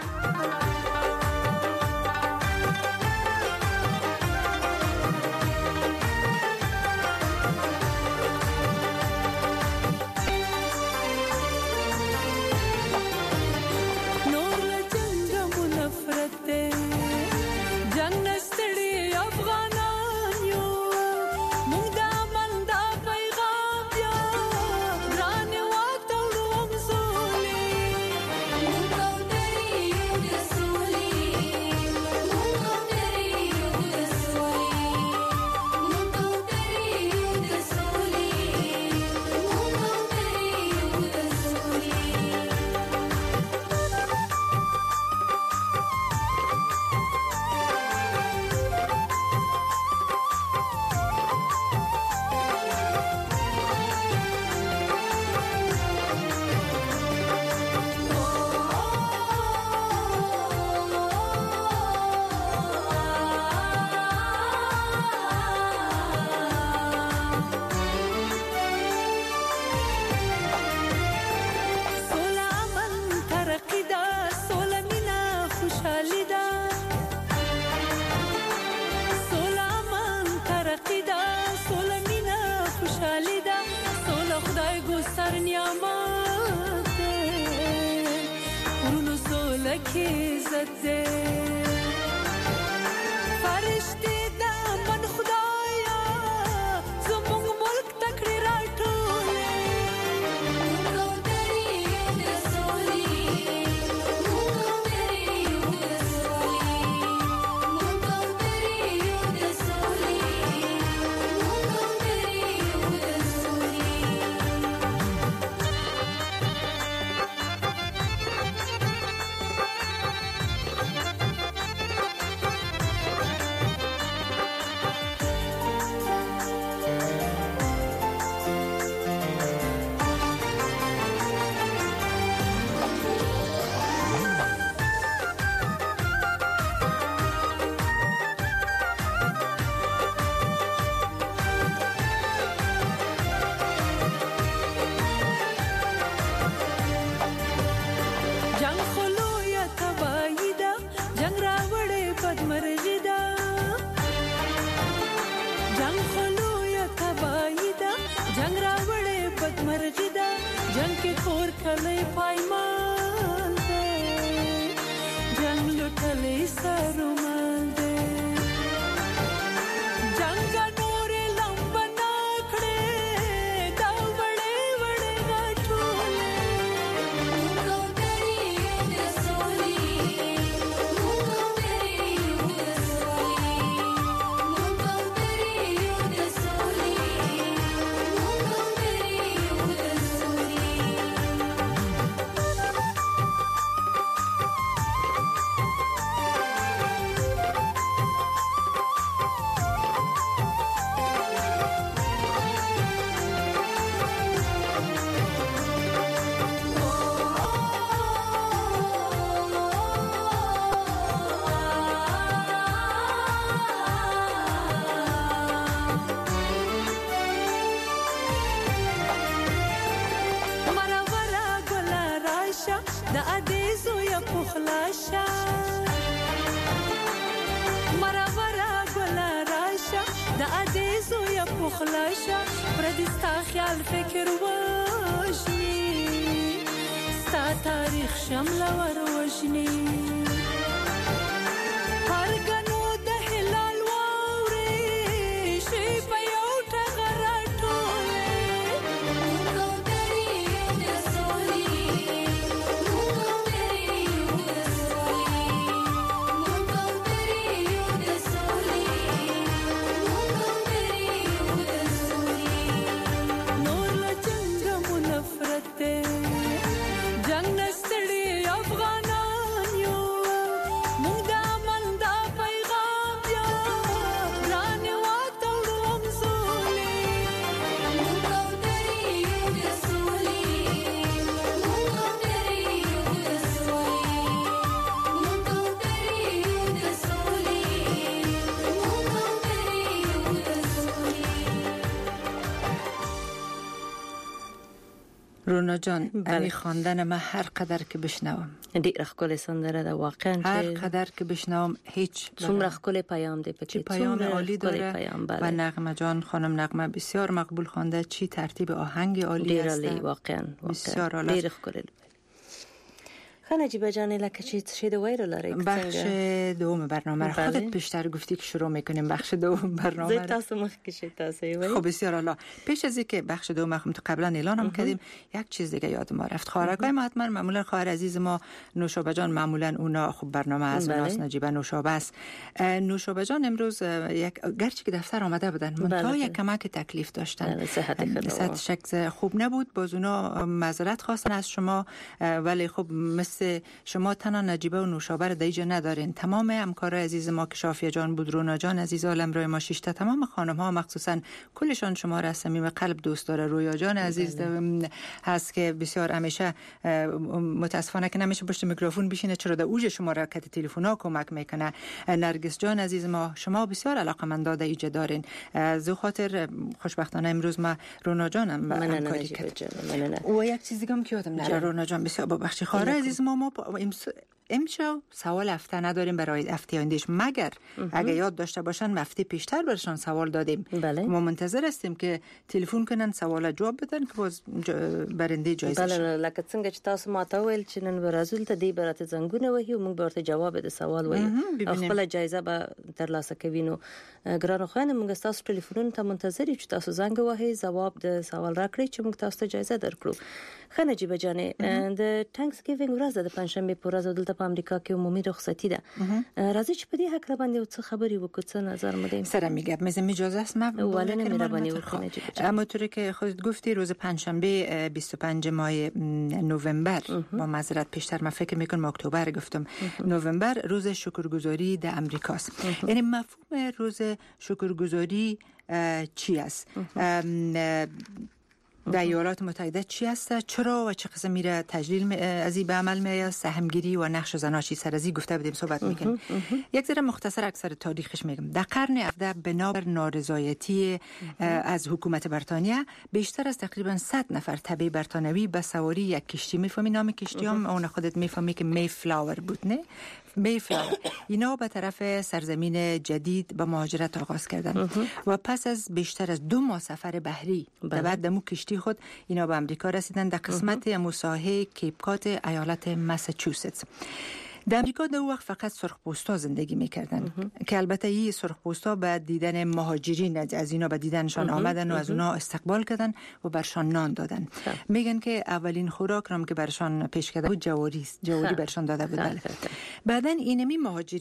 خلاصه پردستا خیال فکر وشنی ستا تاریخ شمل ور وشنی هرګنو د هلال ووري شي په یو ټغر ټوله نو دری د سولي نو دری د رونا جان امی خواندن ما هر قدر که بشنوم ډیر ښکلی سندره ده واقعا هر قدر که بشنوم هیچ څومره ښکلی پیام دی پکې پیام عالی داره و نغمه جان خانم نغمه بسیار مقبول خوانده چی ترتیب آهنگ عالی است واقعا بسیار عالی ډیر ښکلی خانجیبه جان لکه چی دوی رو لاره بخش دوم برنامه رو خودت بیشتر گفتی که شروع میکنیم بخش دوم برنامه رو تاسو مخ کشید تاسو خب بسیار عالی پیش از اینکه بخش دوم هم تو قبلا اعلان هم کردیم یک چیز دیگه یاد ما رفت خواهرای ما حتما معمولا خواهر عزیز ما نوشابه جان معمولا اونا خب برنامه از اوناست نجیبه نوشابه است نوشابه جان امروز یک گرچه که دفتر آمده بودن منتها یک کمک تکلیف داشتن صحت خوب نبود باز اونا معذرت خواستن از شما ولی خب مثل شما تنها نجیبه و نوشابه رو دیجا ندارین تمام همکارای عزیز ما که شافیه جان بود رونا جان عزیز عالم روی ما شیشته تمام خانم ها مخصوصا کلشان شما را صمیم قلب دوست داره رویا جان عزیز هست که بسیار همیشه متاسفانه که نمیشه پشت میکروفون بشینه چرا در اوج شما را کت تلفن‌ها کمک میکنه نرگس جان عزیز ما شما بسیار علاقه‌مندان ایجاد دارین از خاطر خوشبختانه امروز ما رونا جانم همکاری کرد و یک چیز دیگه هم که یادم نره رونا جان بسیار ببخشید خواهر عزیز ما امشب سوال هفته نداریم برای هفته آیندهش مگر اگه یاد داشته باشن هفته پیشتر برشان سوال دادیم ما منتظر هستیم که تلفن کنن سوال جواب بدن که باز برنده جایزه بله لکه څنګه چې تاسو ماته ویل چې نن ورازول ته دی برات زنګونه وهي او موږ ورته جواب د سوال وایو خپل جایزه به ترلاسه کوي نو ګرانو خانم موږ تاسو ټلیفونونو ته منتظر یو چې تاسو زنګ وهي جواب د سوال راکړئ چې موږ تاسو ته جایزه درکړو خنجیبه جانې د تانکس ګیوینګ ورځ د پنځشنبه په ورځ دلته په امریکا کې عمومي رخصتي ده راځي چې په دې حق باندې څه خبري وکړو څه نظر مده سره میگم مثلا اجازه است ما ولی نمی‌روانی وکړم اما طوری که خودت گفتی روز پنجشنبه 25 ماه نوامبر با معذرت پیشتر من فکر میکنم اکتبر گفتم نوامبر روز شکرگزاری در امریکاست یعنی مفهوم روز شکرگزاری چی است در ایالات متحده چی است چرا و چه قسم میره تجلیل از این به عمل میاد سهمگیری و نقش زنها چی سر از این گفته بودیم صحبت میکنیم یک ذره مختصر اکثر تاریخش میگم در قرن 17 بنابر نارضایتی از حکومت بریتانیا بیشتر از تقریبا 100 نفر تبع بریتانوی به سواری یک کشتی میفهمی نام کشتی هم اون خودت میفهمی که می فلاور بود نه میفلاور اینا به طرف سرزمین جدید به مهاجرت آغاز کردن و پس از بیشتر از 2 ماه سفر بحری بعد دمو کشتی خود اینا به امریکا رسیدن در قسمت مساحه کیپ کات ایالت ماساچوست در امریکا در وقت فقط سرخپوستا زندگی میکردن که البته این سرخپوستا به دیدن مهاجرین از اینا به دیدنشان آمدن و از اونا استقبال کردن و برشان نان دادن میگن که اولین خوراک رام که برشان پیش کرده بود جواری برشان داده بود بعدن اینمی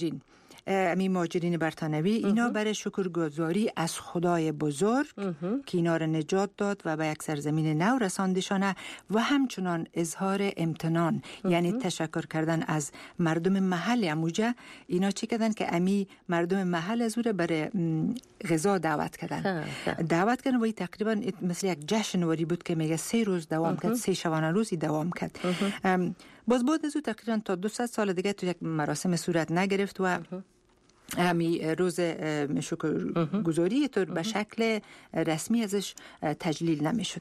مهاجرین بریتانوی اینا برای شکرگزاری از خدای بزرگ که اینا را نجات داد و به یک سرزمین نو رساندشانه و همچنان اظهار امتنان یعنی تشکر کردن از مردم محل اموجه اینا چی کردن که امی مردم محل از او را برای غذا دعوت کردن و این تقریبا مثل یک جشنواری بود که میگه 3 روز دوام کرد 3 شبانه روزی دوام کرد باز بعد از او تقریبا تا 200 سال دیگه تو یک مراسم صورت نگرفت و همی روز شکرگزاری طور به شکل رسمی ازش تجلیل نمیشد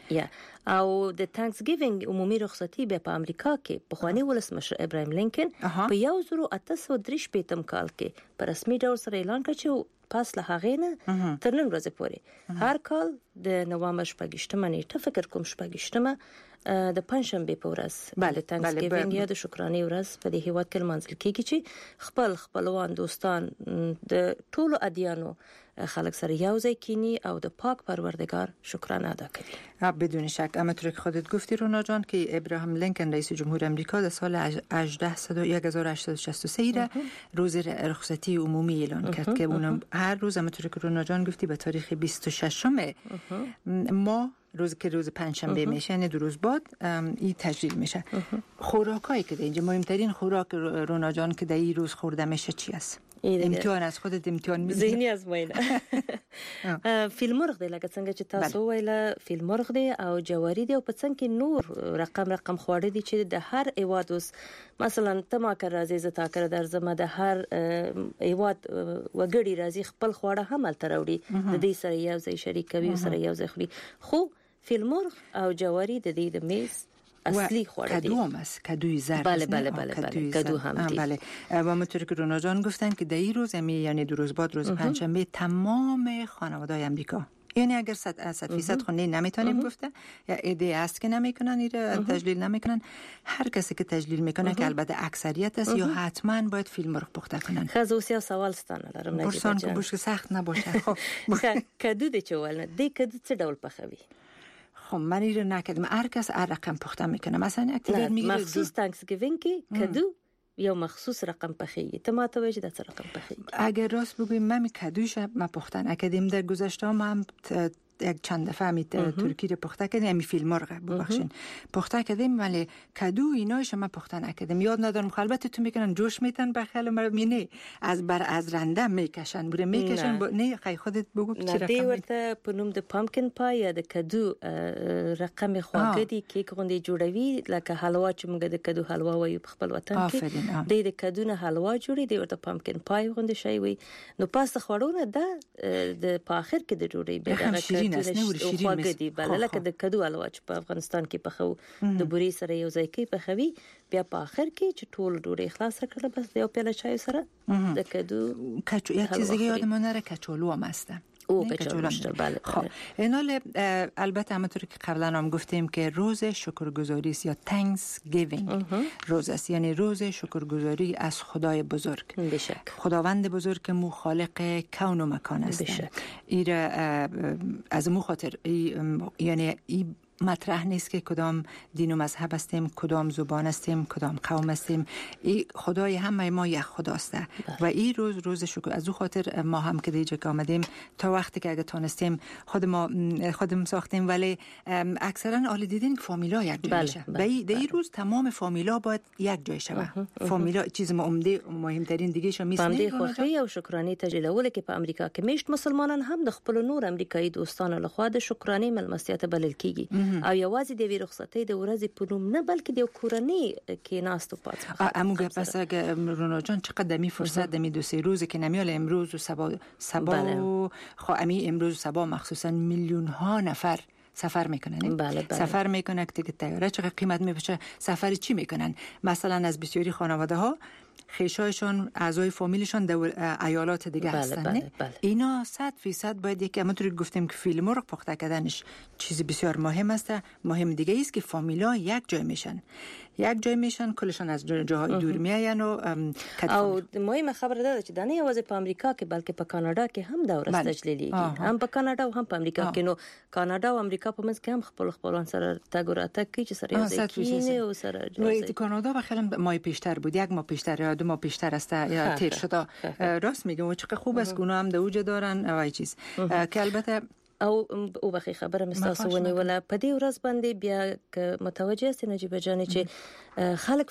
او د تانکس ګیوینګ عمومي رخصتي په امریکا کې پخوانی ولسمشر ابراهیم لینکن په 1883 کال کې په رسمي ډول سره اعلان کړ چې پس له هغې نه تر نن ورځې پورې هر کال د نوامبر 28 نیټه فکر کوم 28 د پنځشنبه په ورځ د تانکس ګیوینګ یا د شکرانې ورځ په دې هیواد کې لمانځل کیږي چې خپلوان دوستان د ټولو ادیانو خلک سره یو ځای کینی او د پاک پروردگار شکرانه ادا کوي بدون شک همونطور که خودت گفتی رونا جان که ابراهام لینکن رئیس جمهور امریکا در سال 1863 روز رخصتی عمومی اعلان کرد که اون هر روز همونطور که رونا جان گفتی به تاریخ 26 ماه روز پنجشنبه میشه یعنی 2 روز بعد این تجلیل میشه خوراکایی که اینجا مهمترین خوراک رونا جان که در این روز خورده میشه چی است امتحان از خودت امتحان می‌دی ذهنی ازموینه فیلم مرغ دی لکه څنګه چې تاسو ویله فیلم مرغ دی او جواری دی او په څنګه کې نور رقم خواړه دي چې د هر ایواد اوس مثلا تماکر راځي زتا کړ در زما د هر ایواد وګړي راځي خپل خواړه هم تر وړي د دې سره یو ځای شریک کوي سره یو ځای خوري خو فیلمرغ او جواری د دې د میز اصلی خورده کدو هم است، کدوی زرد. بله کدو هم دی. بله و همونطور که رونا جان گفتن که در این روز یعنی 2 روز بعد روز پنجشنبه تمام خانواده‌های امریکا، یعنی اگر 100% خونه نمیتونیم گفته یا ایده است که نمیکنن ایره تجلیل نمیکنن، هر کسی که تجلیل میکنه که البته اکثریت است یا حتما باید فیلمرغ پخته کنن. خزوسیا سوال ستانه دارم نجیب جان. برسان که بوش سخت نباشه. خب کدو د چوال دی کدو چه ډول پخوي؟ خب من ایره نکردم، هر کس هر رقم پخته میکنه. مثلا یک تعداد میگیره مخصوص تانکسگیوینگ کی کدو یا مخصوص رقم پخیه تماته وجه د رقم پخیه. اگر راست بگویم من کدوش ما پخته نکردیم، در گذشته هم یک چند دفعه می ترکی رو پخته کردیم، یعنی فیلمرغ ببخشین پخته کردیم، ولی کدو اینایش ما پخته نکردیم. یاد ندارم البته تو میکنن جوش میتن بخیل مرمینه از رنده میکشن بوده میکشن نه خی خودت بگو چه رقم دی ورته په نوم د پامکن پای یا د کدو رقم خواږه دی کیک غوندي جوړوي لکه حلوا چې موږ د کدو حلوا وایو په خپل وطن کې د کدو نه حلوا جوړي دی ورته پامکن پای غوندي شي وي نو پاس خورونه د په اخر کې د جوړي به خواږه دی بل لکه د کدو حلوا چې په افغانستان کې پخو د بوري سره یو ځای کې پخوي بیا په اخر کې چې ټول ډوډۍ خلاص کړه بس یو پیاله چای سره د کدو یک چیز دیگه یادم نره کچالو هم هست. بله. خب اینال البته همونطور که قبلا هم گفتیم که روز شکرگزاری است یا Thanksgiving روز است، یعنی روز شکرگزاری از خدای بزرگ. بشک. خداوند بزرگ مو خالق کون و مکان است. بشک. از مو خاطر یعنی مطرح نیست که کدام دین و مذهب هستیم، کدام زبان هستیم، کدام قوم هستیم، خدای همه ما یک خداست و این روز شکر. از او خاطر ما هم که دیگه که آمدیم تا وقتی که اگه تانستیم خودم ساختیم، ولی اکثرا آل دیدین فامیلا یک جای میشه. در این روز تمام فامیلا باید یک جای شوه. فامیلا چیز مهمترین دیگه شو میسنه. باندې خوښي او شکرانه تجلیلول کې په امریکا کې میشت مسلمانان هم د خپل نور امریکایي دوستانو لخوا د شکرانه ملمستیا ته بلل کیږي او یوازې د وی رخصتۍ د ورځې په نوم نه بلکې د کورنۍ کې ناستو پات اموګه پس اگه رونا جان چقدر می فرصت دمی 2-3 روزی که نمیال امروز و سبا خو امی امروز و سبا مخصوصا میلیون ها نفر سفر میکنن. بله. سفر میکنن که تیاره چقدر قیمت میپشه. سفر چی میکنن؟ مثلا از بسیاری خانواده ها خیشایشون اعضای فامیلشون در ایالات دیگه هستن. بله. اینا 100% باید یک همونطوری گفتیم که فیلمرغ پخته کردنش چیز بسیار مهم است. مهم دیگه است که فامیلا یک جای میشن کلشون از جاهای دور میاین و مهمه خبر ده چې نه یوازې په امریکا کې بلکې په کاناډا کې هم دا ورځ تجلیلیږي. هم په کاناډا او هم په امریکا کې. نو کاناډا او امریکا په منځ کې هم خپلوان سره تګ راتګ کوي چې سره یو ځای کینه او سره نو کانادا بخیرم ماه پیشتر بود، 1 ماه پیشتر یا 2 ماه پیشتر است یا تیر شده. راست میگم چقدر خوب است که اونا هم د اوج دارن او چیز که البته او بخي خبره مستاسو ونیوله په دې ورځ باندې بیا متوجه است نجیب جان چې خلک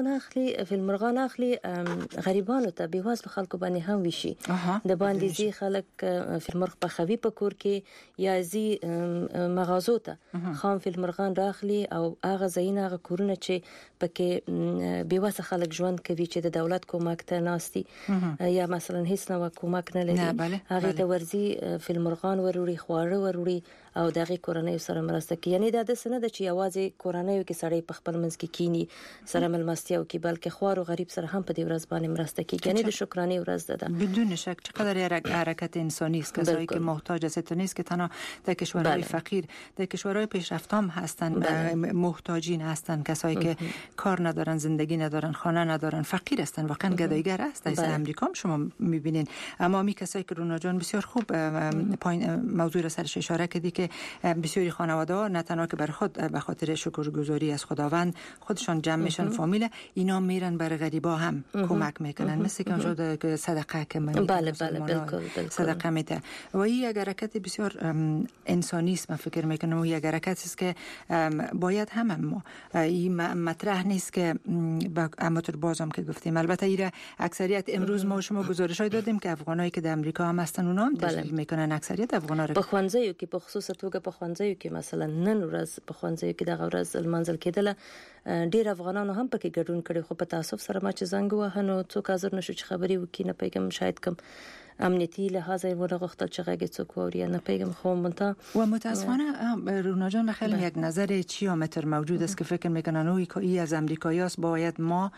فیلمرغان اخلي غریبانو ته بیوازلو خلکو باندې هم وشي د باندې زی خلک فیلمرغ په خوي په کور کې یا زی مغازو ته خام فیلمرغان راخلي او هغه زینه هغه کورونه چې پکې بیوازه خلک ژوند کوي چې د دولت کومک ته ناشتي یا مثلا هیڅ نو کومک نه لري هغه ته ورزي فیلمرغان وروړي خواره وروړي او دغه کورنۍ سره مرسته کوي. یعنی دا د سند چې یوازې کورنۍ کې سړی په خپل منځ کې کینی سره ملمستیا کوي بلکې خوار او غریب سره هم په دې ورځ باندې مرسته کوي. یعنی د شکرانه ورځ ده بدون شک. چقدر حرکت انسانی است کسایی که محتاج است نیست که تنها در کشورهای فقیر، در کشورهای پیشرفته هم هستن محتاجین هستن، کسایی که کار ندارن، زندگی ندارن، خانه ندارن، فقیر هستن، واقعا گدایگر است. در امریکا هم شما میبینین. اما می کسایی که رونا جان بسیار خوب موضوع را سرش اشاره کردی که بسیاری خانواده ها نه تنها که بر خود به خاطر شکرگزاری از خداوند خودشان جمع میشن فامیل، اینا میرن برای غریبا هم کمک میکنن مثل که اونجا صدقه که من بله بالکل صدقه میده و این یک حرکت بسیار انسانی است. من فکر میکنم و یک حرکت است که باید هم ما این مطرح نیست که همونطور بازم که گفتیم. البته ایره اکثریت امروز ما شما گزارشای دادیم که افغانایی که در امریکا هم هستن اونا هم تشکیل میکنن. اکثریت افغانا په خوانځیو کې په خصوص توګه په خوانځیو کې مثلا نن ورځ په خوانځیو کې دغه ورځ المنزل کېدله ډیر افغانانو هم پکې ګډون کړي خو په تاسف سره ما چې زنګ وهنو څوک حاضر نشو چې خبري وکړي نه پیغام شاید کم امنیتی لحاظ ورا گفت چقدر چکوری نپیگم خوام منتا و متاسفانه رونا جان خیلی یک نظر چیامتر موجود است که فکر میکنن اوی از امریکاییاست باید ما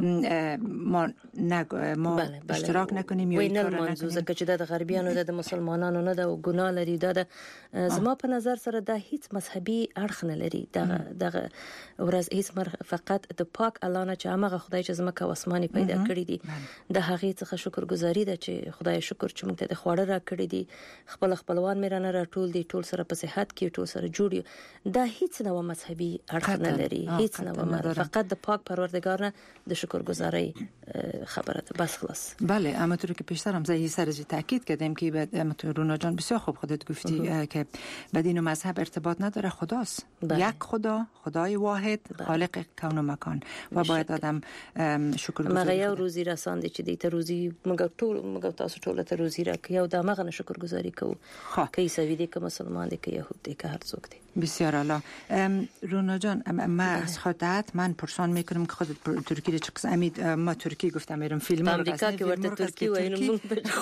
اشتراک نکنیم یا این کار نکنیم که د غربیانو د مسلمانانو نه د ګناه لري د زما په نظر سره د هیڅ مذهبي اړخ نه لري د ورځ هیڅ فقط د پاک الله نه چې هغه خدای چې زما کا اسماني پیدا کړی دي د هغه څخه شکرګزاري ده چې خدای شکر چې موږ ته د خوړه را کړی دي خپلوان میرانه را ټول دي ټول سره په صحت کې ټول سره جوړ د هیڅ نوع مذهبي اړخ نه لري هیڅ نوع فقط د پاک پروردگار نه د شکرگزاری خبره ده بس خلاص. بله همونطور که پیشتر هم زیادی سر از تاکید کردیم که همونطور رونا جان بسیار خوب خودت گفتی که به دین و مذهب ارتباط نداره خداست. یک خدای واحد خالق کون و مکان و باید آدم شکرگزاری مگه روزی رساندی چې دیت روزی مگه تاسو ټول ته روزی را که یو دماغ نه شکرگزاری کو که عیسوی دی که مسلمان دی که یهود دی که هر څوک دی. بسیار عالی. رونا جان ما از خودت من پرسان میکنم که خودت ترکی چه قسم امید ما ترکی گفتم میرم فیلم امریکا که ورته ترکی و اینو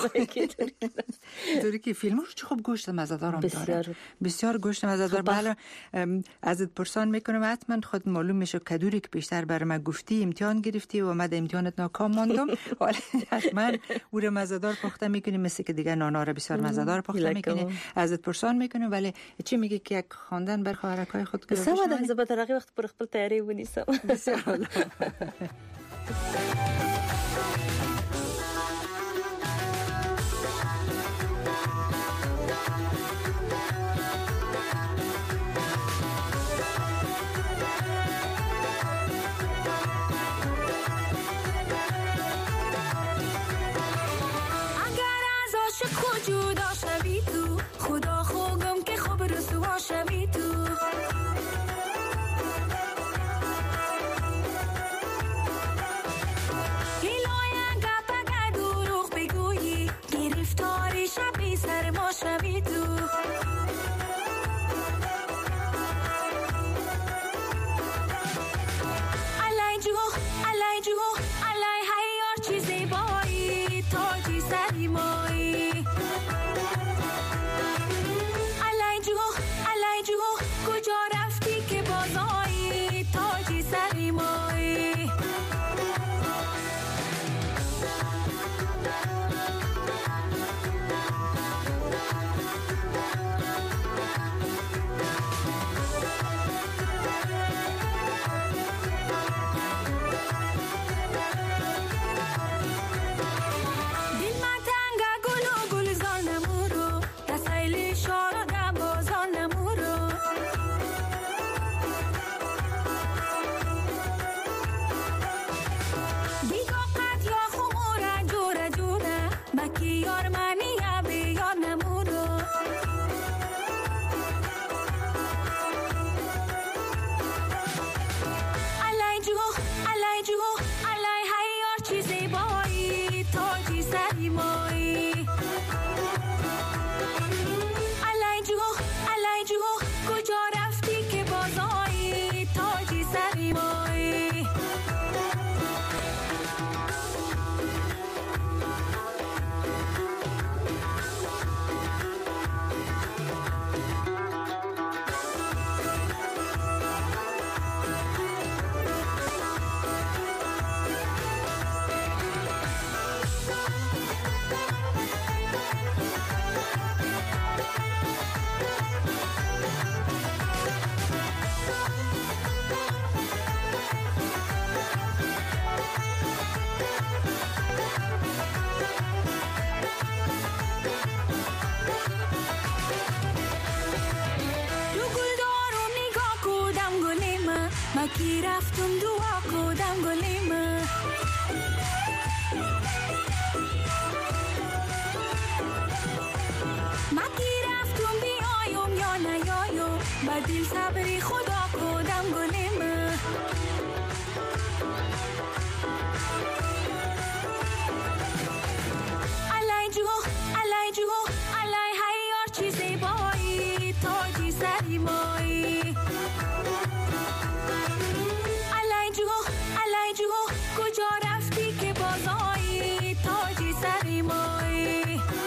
ترکی فیلم رو چه خوب گوشت مزه‌دار داره بسیار گوشت مزه‌دار. بله ازت پرسان میکنم حتما خود معلوم میشه کدوری که بیشتر برای من گفتی امتحان گرفتی و من امتحانت ناکام ماندم ولی حتما او رو مزه‌دار پخته میکنیم مثل که دیگه نانا رو بسیار مزه‌دار پخته میکنیم. ازت پرسان میکنم ولی چی میگی که یک خواندن بر خواهرکای خود که سما ده زبط رقی وقت پر خپل تیاری ونیسم بسیار عالی. کی رفتم دعا کردم گلیم ما کی رفتم بیایم یا نیایم با دل صبری خدا کردم گلیم alay juho alay hayar chize boy toji sari moi alay juho kuja rafti ke bazai toji sari moi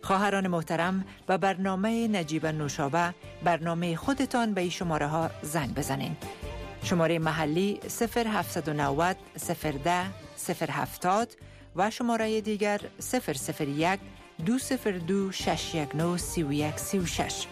خواهران محترم، و برنامه نجیب نوشابه، برنامه خودتان به این شماره ها زنگ بزنین. شماره محلی 0790 010 070 و شماره دیگر 001 202 619 3136.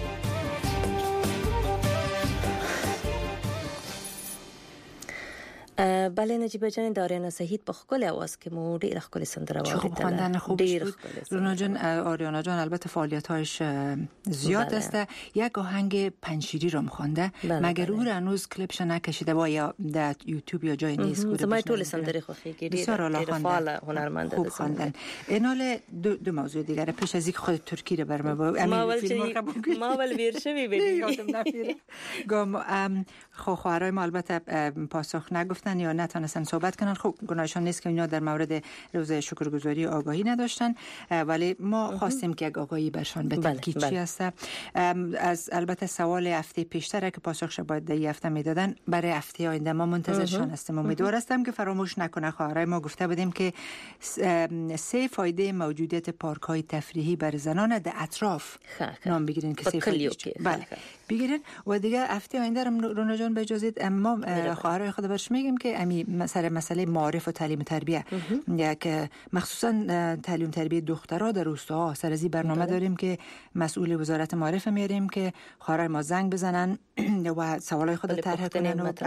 بله نجیب جان داریانا سهید با خکل آواز که مو دیر خکل سندره واردن. خوب خواندن خوبش بود. رونا جان، آریانا جان البته فعالیت‌هایش زیاد است. یک آهنگ پنشیری رو خوانده، مگر او هنوز کلیپش نکشیده با یا در یوتیوب یا جای نیست که زمای طول سندره خوخی گیری فعال هنرمنده خوب خواندن. اینال دو موضوع دیگر پیش از اینکه خود ترکی رو برام با ما ول ویرشوی بدیم خواهرای ما البته پاسخ نگفتن یا نتونستن صحبت کنن. خب گناهشان نیست که اینا در مورد روز شکرگزاری آگاهی نداشتن، ولی ما خواستیم که یک آگاهی برشان بدیم که چی هست. از البته سوال هفته پیشتر که پاسخش باید در هفته میدادن، برای هفته آینده ما منتظرشان هستیم. امیدوار هستم که فراموش نکنه. خواهرای ما گفته بودیم که 3 فایده موجودیت پارک های تفریحی بر زنان در اطراف نام بگیرین که 3 فایده بله بگیرین. و دیگه هفته آینده رونا جان به اجازه ما خواهرای خود برش میگیم که امی مسئله معارف و تعلیم و تربیه، که مخصوصا تعلیم و تربیه دخترها در روستاها سر از این برنامه داریم که مسئول وزارت معارف میاریم که خواهرای ما زنگ بزنن و سوالای خود طرح کنن و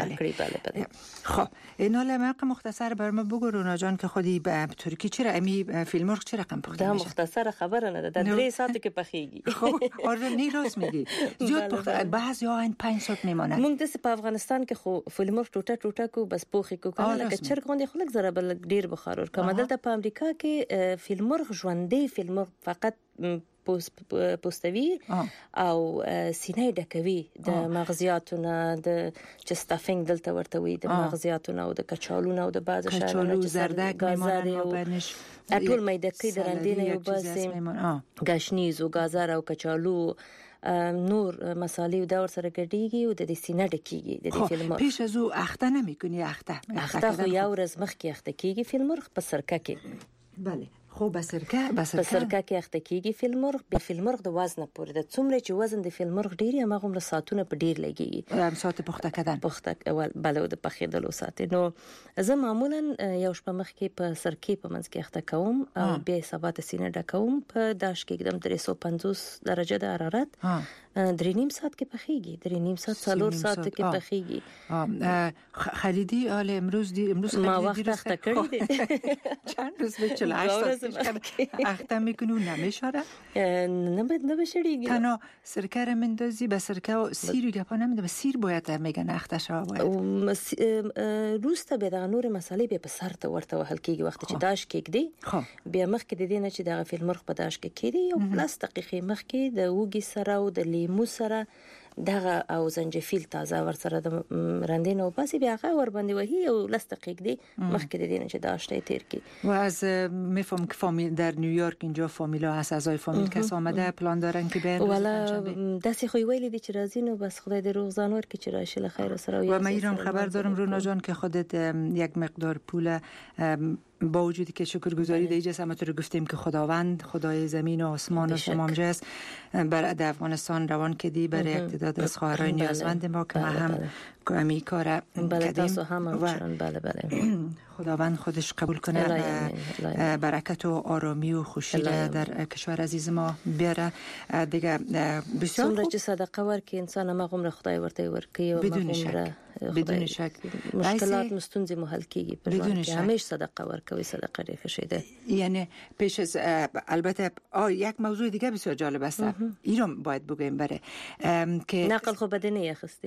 خب این حالا موقع مختصر برام بگو رونا جان که خودی به ترکی چرا امی فیلم مرغ چرا رقم پخته میشه؟ مختصر خبر نه در 3 ساعت که پخیگی. خب آره نیراست میگی زیاد پخته، بعضیا این 5 ساعت میمونه. مونږ د په افغانستان کې خو فیلم مرغ ټوټه کو بس پوخي کو کنه لکه چرګ غوندي خلک زره بل ډیر بخار ور کوم. دلته په امریکا کې فیلم مرغ ژوندې فیلم مرغ فقط پوستوي او سینې ډکوي د مغزیاتونه د چستافینګ دلته ورته وي د مغزیاتونه او د کچالو او د باز شانه چې زردک میمونه ټول مېده کې درندینه یو بس گاشنیز او گازر او کچالو نور مساله دور سره ګډيږي او د سینې ډکیږي د دې فیلم. پیش از او اخته نمیکنی؟ اخته خو یو ورځ مخکې اخته کیږي فیلم مرغ په سرکه کې. بله خو به سرکه کې اخته کیږي فیلم مرغ. به فیلم مرغ د وزن پورې د څومره چې وزن د فیلم مرغ ډیری هغه عمر ساعتونه په ډیر لګي ساعت پخته کړه اول بله د پخېدلو ساعت. نو زه معمولا یو شپه مخکې په سرکه په منځ کې اخته کوم او بیا سبا ته سینې ډکوم په داش کې एकदम 350 درجه د حرارت 3.5 ساعت کې پخېږي. 3.5 ساعت 4 ساعت کې پخېږي. خلیدی حالا امروز ما وقت اخته کړی دی چند روز به 48 اخته میکنو نمیشاره نمیشریږي. تنها سرکه رو مندازی به سرکه و سیر گپا نمیده به سیر باید میگن اخته شوه باید روسته به دغه نور مسالې به په سر ته ورته وهل کېږي. وخت چې داش کېږدي بیا مخکې د دې نه چې دغه فیلم مرغ په داش کې کېږي یو 10 دقیقې مخکې د وګي سره او د لیمو سره دغه او زنجفیل تازه ور سره د رندین او پاسې بیا هغه ور باندې وهي او 10 دقیقې دی مخکې د دې نه چې داشته تیر کی. و از میفهم که فامیل در نیویورک اینجا فامیلا هست، اعضای فامیل کس آمده پلان دارن که برن والا داسې خو ویلې دي چې راځي نو بس خدای دې روغ ور کې چې راشي له خیر سره. و من ایران خبر دارم رونا جان که خودت یک مقدار پول با وجودی که شکرگزاری در اینجا همونطور رو گفتیم که خداوند خدای زمین و آسمان و تمام جاست بر افغانستان روان کردی برای اقتداد از خواهرای نیازمند ما که ما هم کمی کار کردیم و خداوند خودش قبول کنه برکت و آرامی و خوشی در کشور عزیز ما بیاره دیگه. بسیار خوب چې صدقه ورکړي انسان هغه خدای ورته ورکړي بدون شک مشکلات مستونزې محل کیږي په همیشه صدقه ورکوي. صدقه ډیره ښه. یعنی پیش از البته یک موضوع دیگه بسیار جالب است ایران باید بگویم بره که نقل خو بدنی اخستی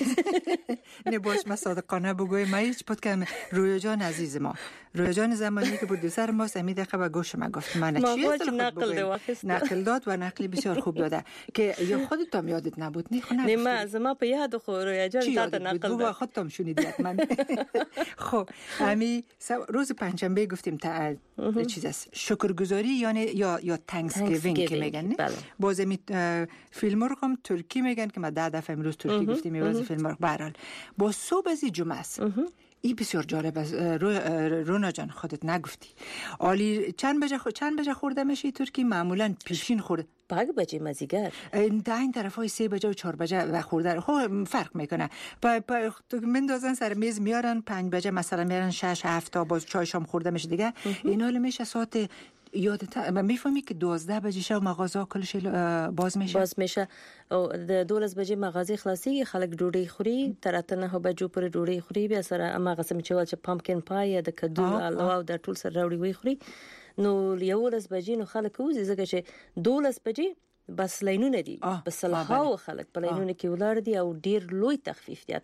نه باش ما صادقانه بگویم. ما هیچ بود که رویا جان عزیز ما رویا جان زمانی که بود سر ما سمی دقیقه به گوش ما گفت من چی نقل داد و نقلی بسیار خوب داده که یا خودت هم یادت نبود نه ما زما په یاد خو رویا جان تا نقل داد خودم شنیدی من. خب همین روز پنجشنبه گفتیم چیز است شکرگزاری یعنی یا تانکسگیوینگ که میگن باز می فیلم مرغ هم ترکی میگن که ما 10 دفعه امروز ترکی گفتیم. میوازی فیلم مرغ به هر حال با صبح از جمعه است این بسیار جالب است. رونا جان خودت نگفتی عالی. چند بجه خورده میشه ترکی؟ معمولا پیشین خورده 5 بجه مازیگر. در این طرف های 3 بجه و 4 بجه و خورده خب فرق میکنه. مندازن سر میز میارن 5 بجه مثلا میارن 6 7 تا باز چایشام خورده میشه دیگه. این حال میشه ساعت یادت میفهمی که 12 بجه شب مغازه کلش باز میشه. د 12 بجې مغازه خلاصي خلک ډوډۍ خوري تر 9 بجو پر ډوډۍ خوري بیا سره هغه سم چې پمپکن پای یا د کدو حلوا او د ټول سره راوړي وي خوري. نو 11 بجې نو خلک وځي ځکه چې 12 بجې بس لینونه دي بس له خلک په لینونه کې ولر دي او ډیر لوی تخفیف دي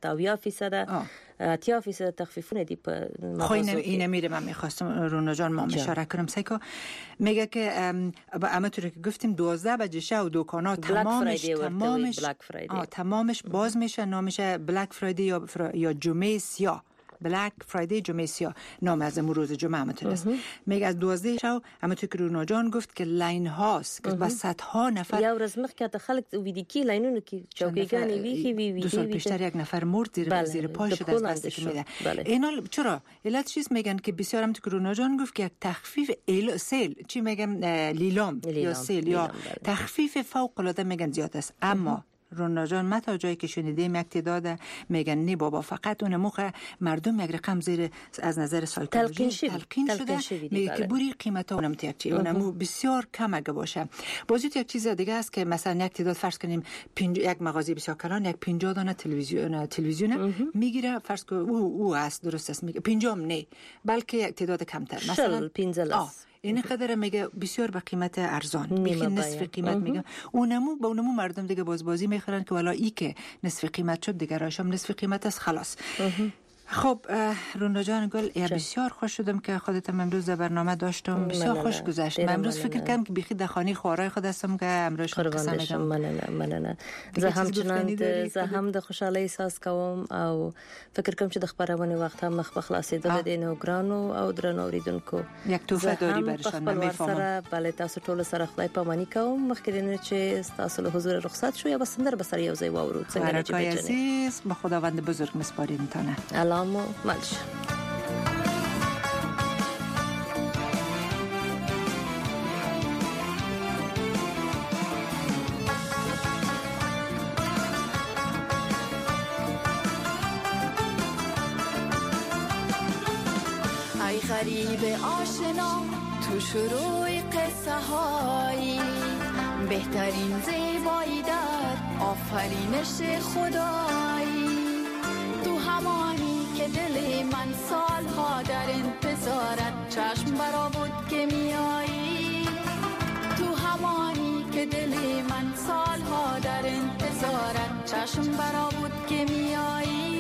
80% تخفیفونه دي په خو اینه میره. من میخواستم رونا جان ما اشاره کنم سیکو میگه که اما طوری که گفتیم 12 بجه شب دکانا تمامش باز میشه. نامشه بلک فرایدی یا جمعه سیاه. بلک فرایدی جمعه سیاه نام از روز جمعه همونطور است. میگه از 12 شب همونطور که رونا جان گفت که لاین هاست که با صدها نفر یا ورځ مخکې ته خلک ویدی کی لاینونو کې چوکیګانی وی 2 سال پیشتر یک نفر مرد زیر پای شده از دستی که میده. اینا چرا علت چیز میگن که بسیار همونطور که رونا جان گفت که یک تخفیف سیل چی میگم لیلام یا سیل یا تخفیف فوق العاده میگن زیاد است. اما رونا جان ما تا جایی که شنیدیم یک تعداد میگن نه بابا فقط اون موقع مردم یک رقم زیر از نظر سایکولوژی تلقین شده میگه که بوری قیمتا اونم تیکچی اونم بسیار کم اگه باشه. بازی یک چیز دیگه است که مثلا یک تعداد فرض کنیم یک مغازه بسیار کلان یک 50 دانه تلویزیون میگیره فرض که او است درست است میگه 50 نه بلکه یک تعداد کمتر مثلا 15 این قدر میگه بسیار به قیمت ارزان میگه نصف قیمت میگه اونمو مردم دیگه بازی میخرن که والا ای که نصف قیمت شد دیگه راشم نصف قیمت است خلاص. خب رونا جان گل بسیار خوش شدم که خودت امروز برنامه داشتم بسیار خوش گذشت. من امروز فکر کردم که بیخی در خانه خوارای خود هستم که امروز قصه میگم. مننه زه هم د خوشحالۍ احساس کوم او فکر کوم چې د خبرونه وخت هم مخ خلاصېدل دي نو ګرانو او درنو اوریدونکو یک توفه داری برشان میفهمم. بله تاسو ټول سره خدای پامانی کوم مخکې چې تاسو له حضور رخصت شو یا بسندر بسر یو ځای واورو څنګه چې عزیز به خداوند بزرگ مسپاریم تانه. مالش ای غریب آشنا تو شروع قصه هایی بهترین زیبایی در آفرینش خدایی تو همانی که دل من سالها در انتظارت چشم برا بود که میایی تو همانی که دل من سالها در انتظارت چشم برا بود که میایی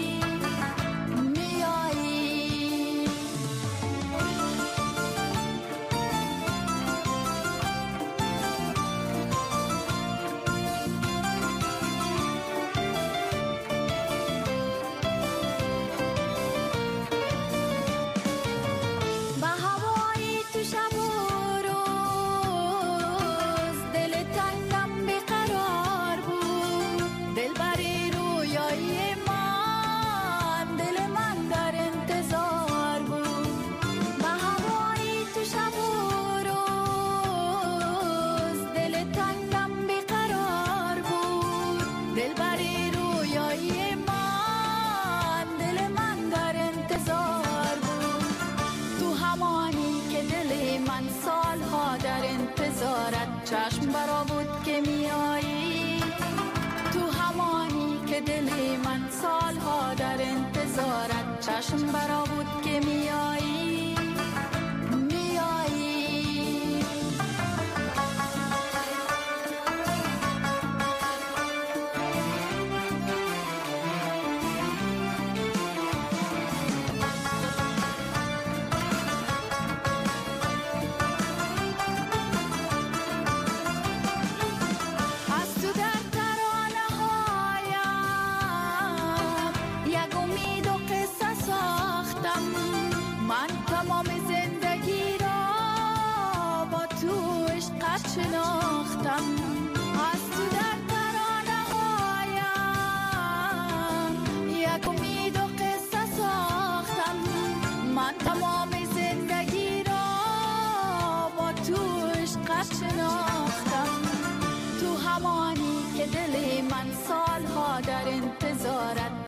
چشم برا بود که میایی تو همانی که دل من سالها در انتظارت چشم برا بود که میایی شناختم